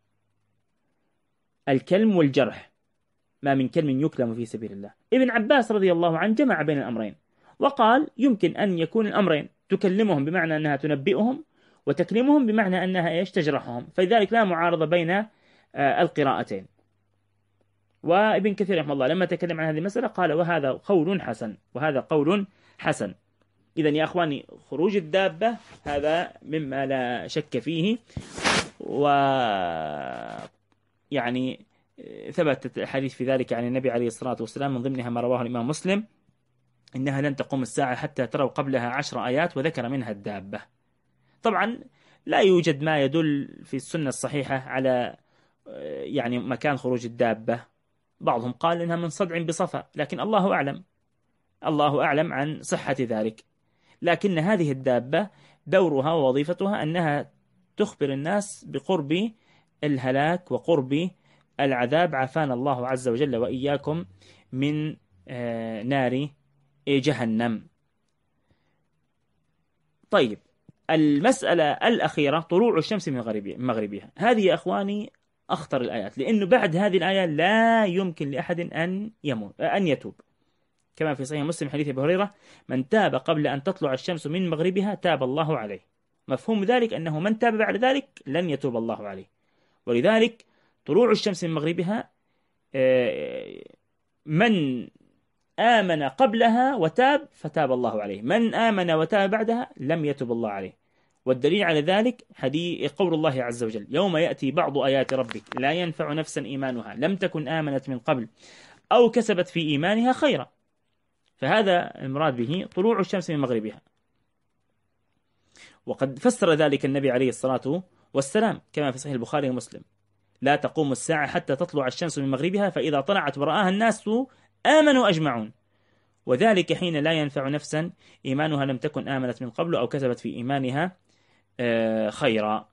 [SPEAKER 2] الكلم والجرح، ما من كلم يكلم في سبيل الله. ابن عباس رضي الله عنه جمع بين الأمرين وقال يمكن أن يكون الأمرين، تكلمهم بمعنى أنها تنبئهم، وتكلمهم بمعنى أنها إيش؟ تجرحهم. فلذلك لا معارضة بين القراءتين. وابن كثير رحمه الله لما تكلم عن هذه المسألة قال وهذا قول حسن، وهذا قول حسن. إذن يا أخواني خروج الدابة هذا مما لا شك فيه. ويعني ثبت الحديث في ذلك عن النبي عليه الصلاة والسلام، من ضمنها ما رواه الإمام مسلم إنها لن تقوم الساعة حتى تروا قبلها 10 آيات وذكر منها الدابة. طبعا لا يوجد ما يدل في السنة الصحيحة على يعني مكان خروج الدابة. بعضهم قال إنها من صدع بصفا، لكن الله أعلم عن صحة ذلك. لكن هذه الدابة دورها ووظيفتها أنها تخبر الناس بقرب الهلاك وقرب العذاب، عافانا الله عز وجل وإياكم من نار جهنم. طيب المسألة الأخيرة طلوع الشمس من مغربها. هذه يا أخواني أخطر الآيات، لأنه بعد هذه الآية لا يمكن لأحد أن يتوب، كما في صحيح مسلم حديث أبي هريرة: من تاب قبل أن تطلع الشمس من مغربها تاب الله عليه. مفهوم ذلك أنه من تاب بعد ذلك لن يتوب الله عليه. ولذلك طلوع الشمس من مغربها، من آمن قبلها وتاب فتاب الله عليه، من آمن وتاب بعدها لم يتب الله عليه. والدليل على ذلك حديث قول الله عز وجل: يوم يأتي بعض آيات ربك لا ينفع نفسا إيمانها لم تكن آمنت من قبل أو كسبت في إيمانها خيرا. فهذا المراد به طلوع الشمس من مغربها. وقد فسر ذلك النبي عليه الصلاة والسلام كما في صحيح البخاري ومسلم: لا تقوم الساعة حتى تطلع الشمس من مغربها، فإذا طلعت ورآها الناس آمنوا أجمعون، وذلك حين لا ينفع نفسا إيمانها لم تكن آمنت من قبل أو كسبت في إيمانها خيرا.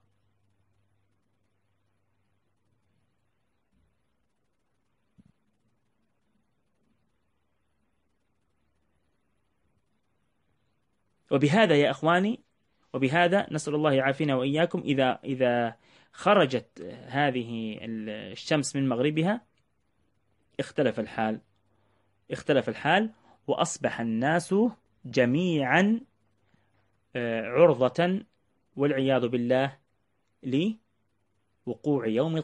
[SPEAKER 2] وبهذا يا أخواني، وبهذا نسأل الله يعافينا وإياكم، إذا خرجت هذه الشمس من مغربها اختلف الحال وأصبح الناس جميعا عرضة والعياذ بالله لوقوع يوم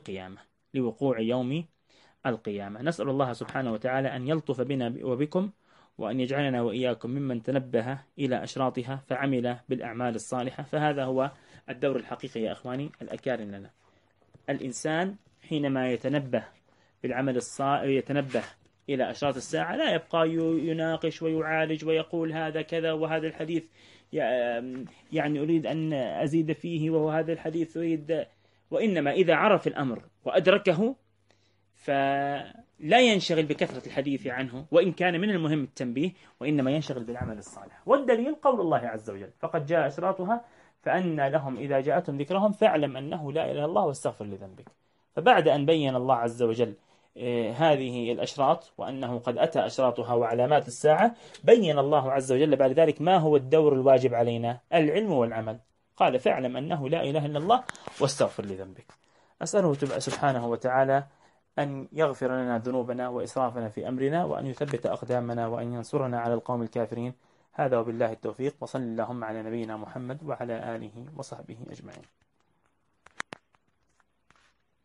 [SPEAKER 2] القيامة. نسأل الله سبحانه وتعالى أن يلطف بنا وبكم، وأن يجعلنا وإياكم ممن تنبه إلى أشراطها فعمل بالأعمال الصالحة. فهذا هو الدور الحقيقي يا أخواني الأكارم لنا. الإنسان حينما يتنبه بالعمل الصالح، يتنبه إلى أشراط الساعة، لا يبقى يناقش ويعالج ويقول هذا كذا وهذا الحديث يعني أريد أن أزيد فيه وهو هذا الحديث أريد، وإنما إذا عرف الأمر وأدركه فلا ينشغل بكثرة الحديث عنه، وإن كان من المهم التنبيه، وإنما ينشغل بالعمل الصالح. والدليل قول الله عز وجل: فقد جاء أشراطها فأنى لهم إذا جاءتهم ذكرهم فاعلم أنه لا إله إلا الله واستغفر لذنبك. فبعد أن بين الله عز وجل هذه الأشراط وأنه قد أتى أشراطها وعلامات الساعة، بين الله عز وجل بعد ذلك ما هو الدور الواجب علينا: العلم والعمل. قال: فاعلم أنه لا إله إلا الله واستغفر لذنبك. أسأله سبحانه وتعالى أن يغفر لنا ذنوبنا وإسرافنا في أمرنا، وأن يثبت أقدامنا، وأن ينصرنا على القوم الكافرين. هذا وبالله التوفيق، وصل اللهم على نبينا محمد وعلى آله وصحبه أجمعين.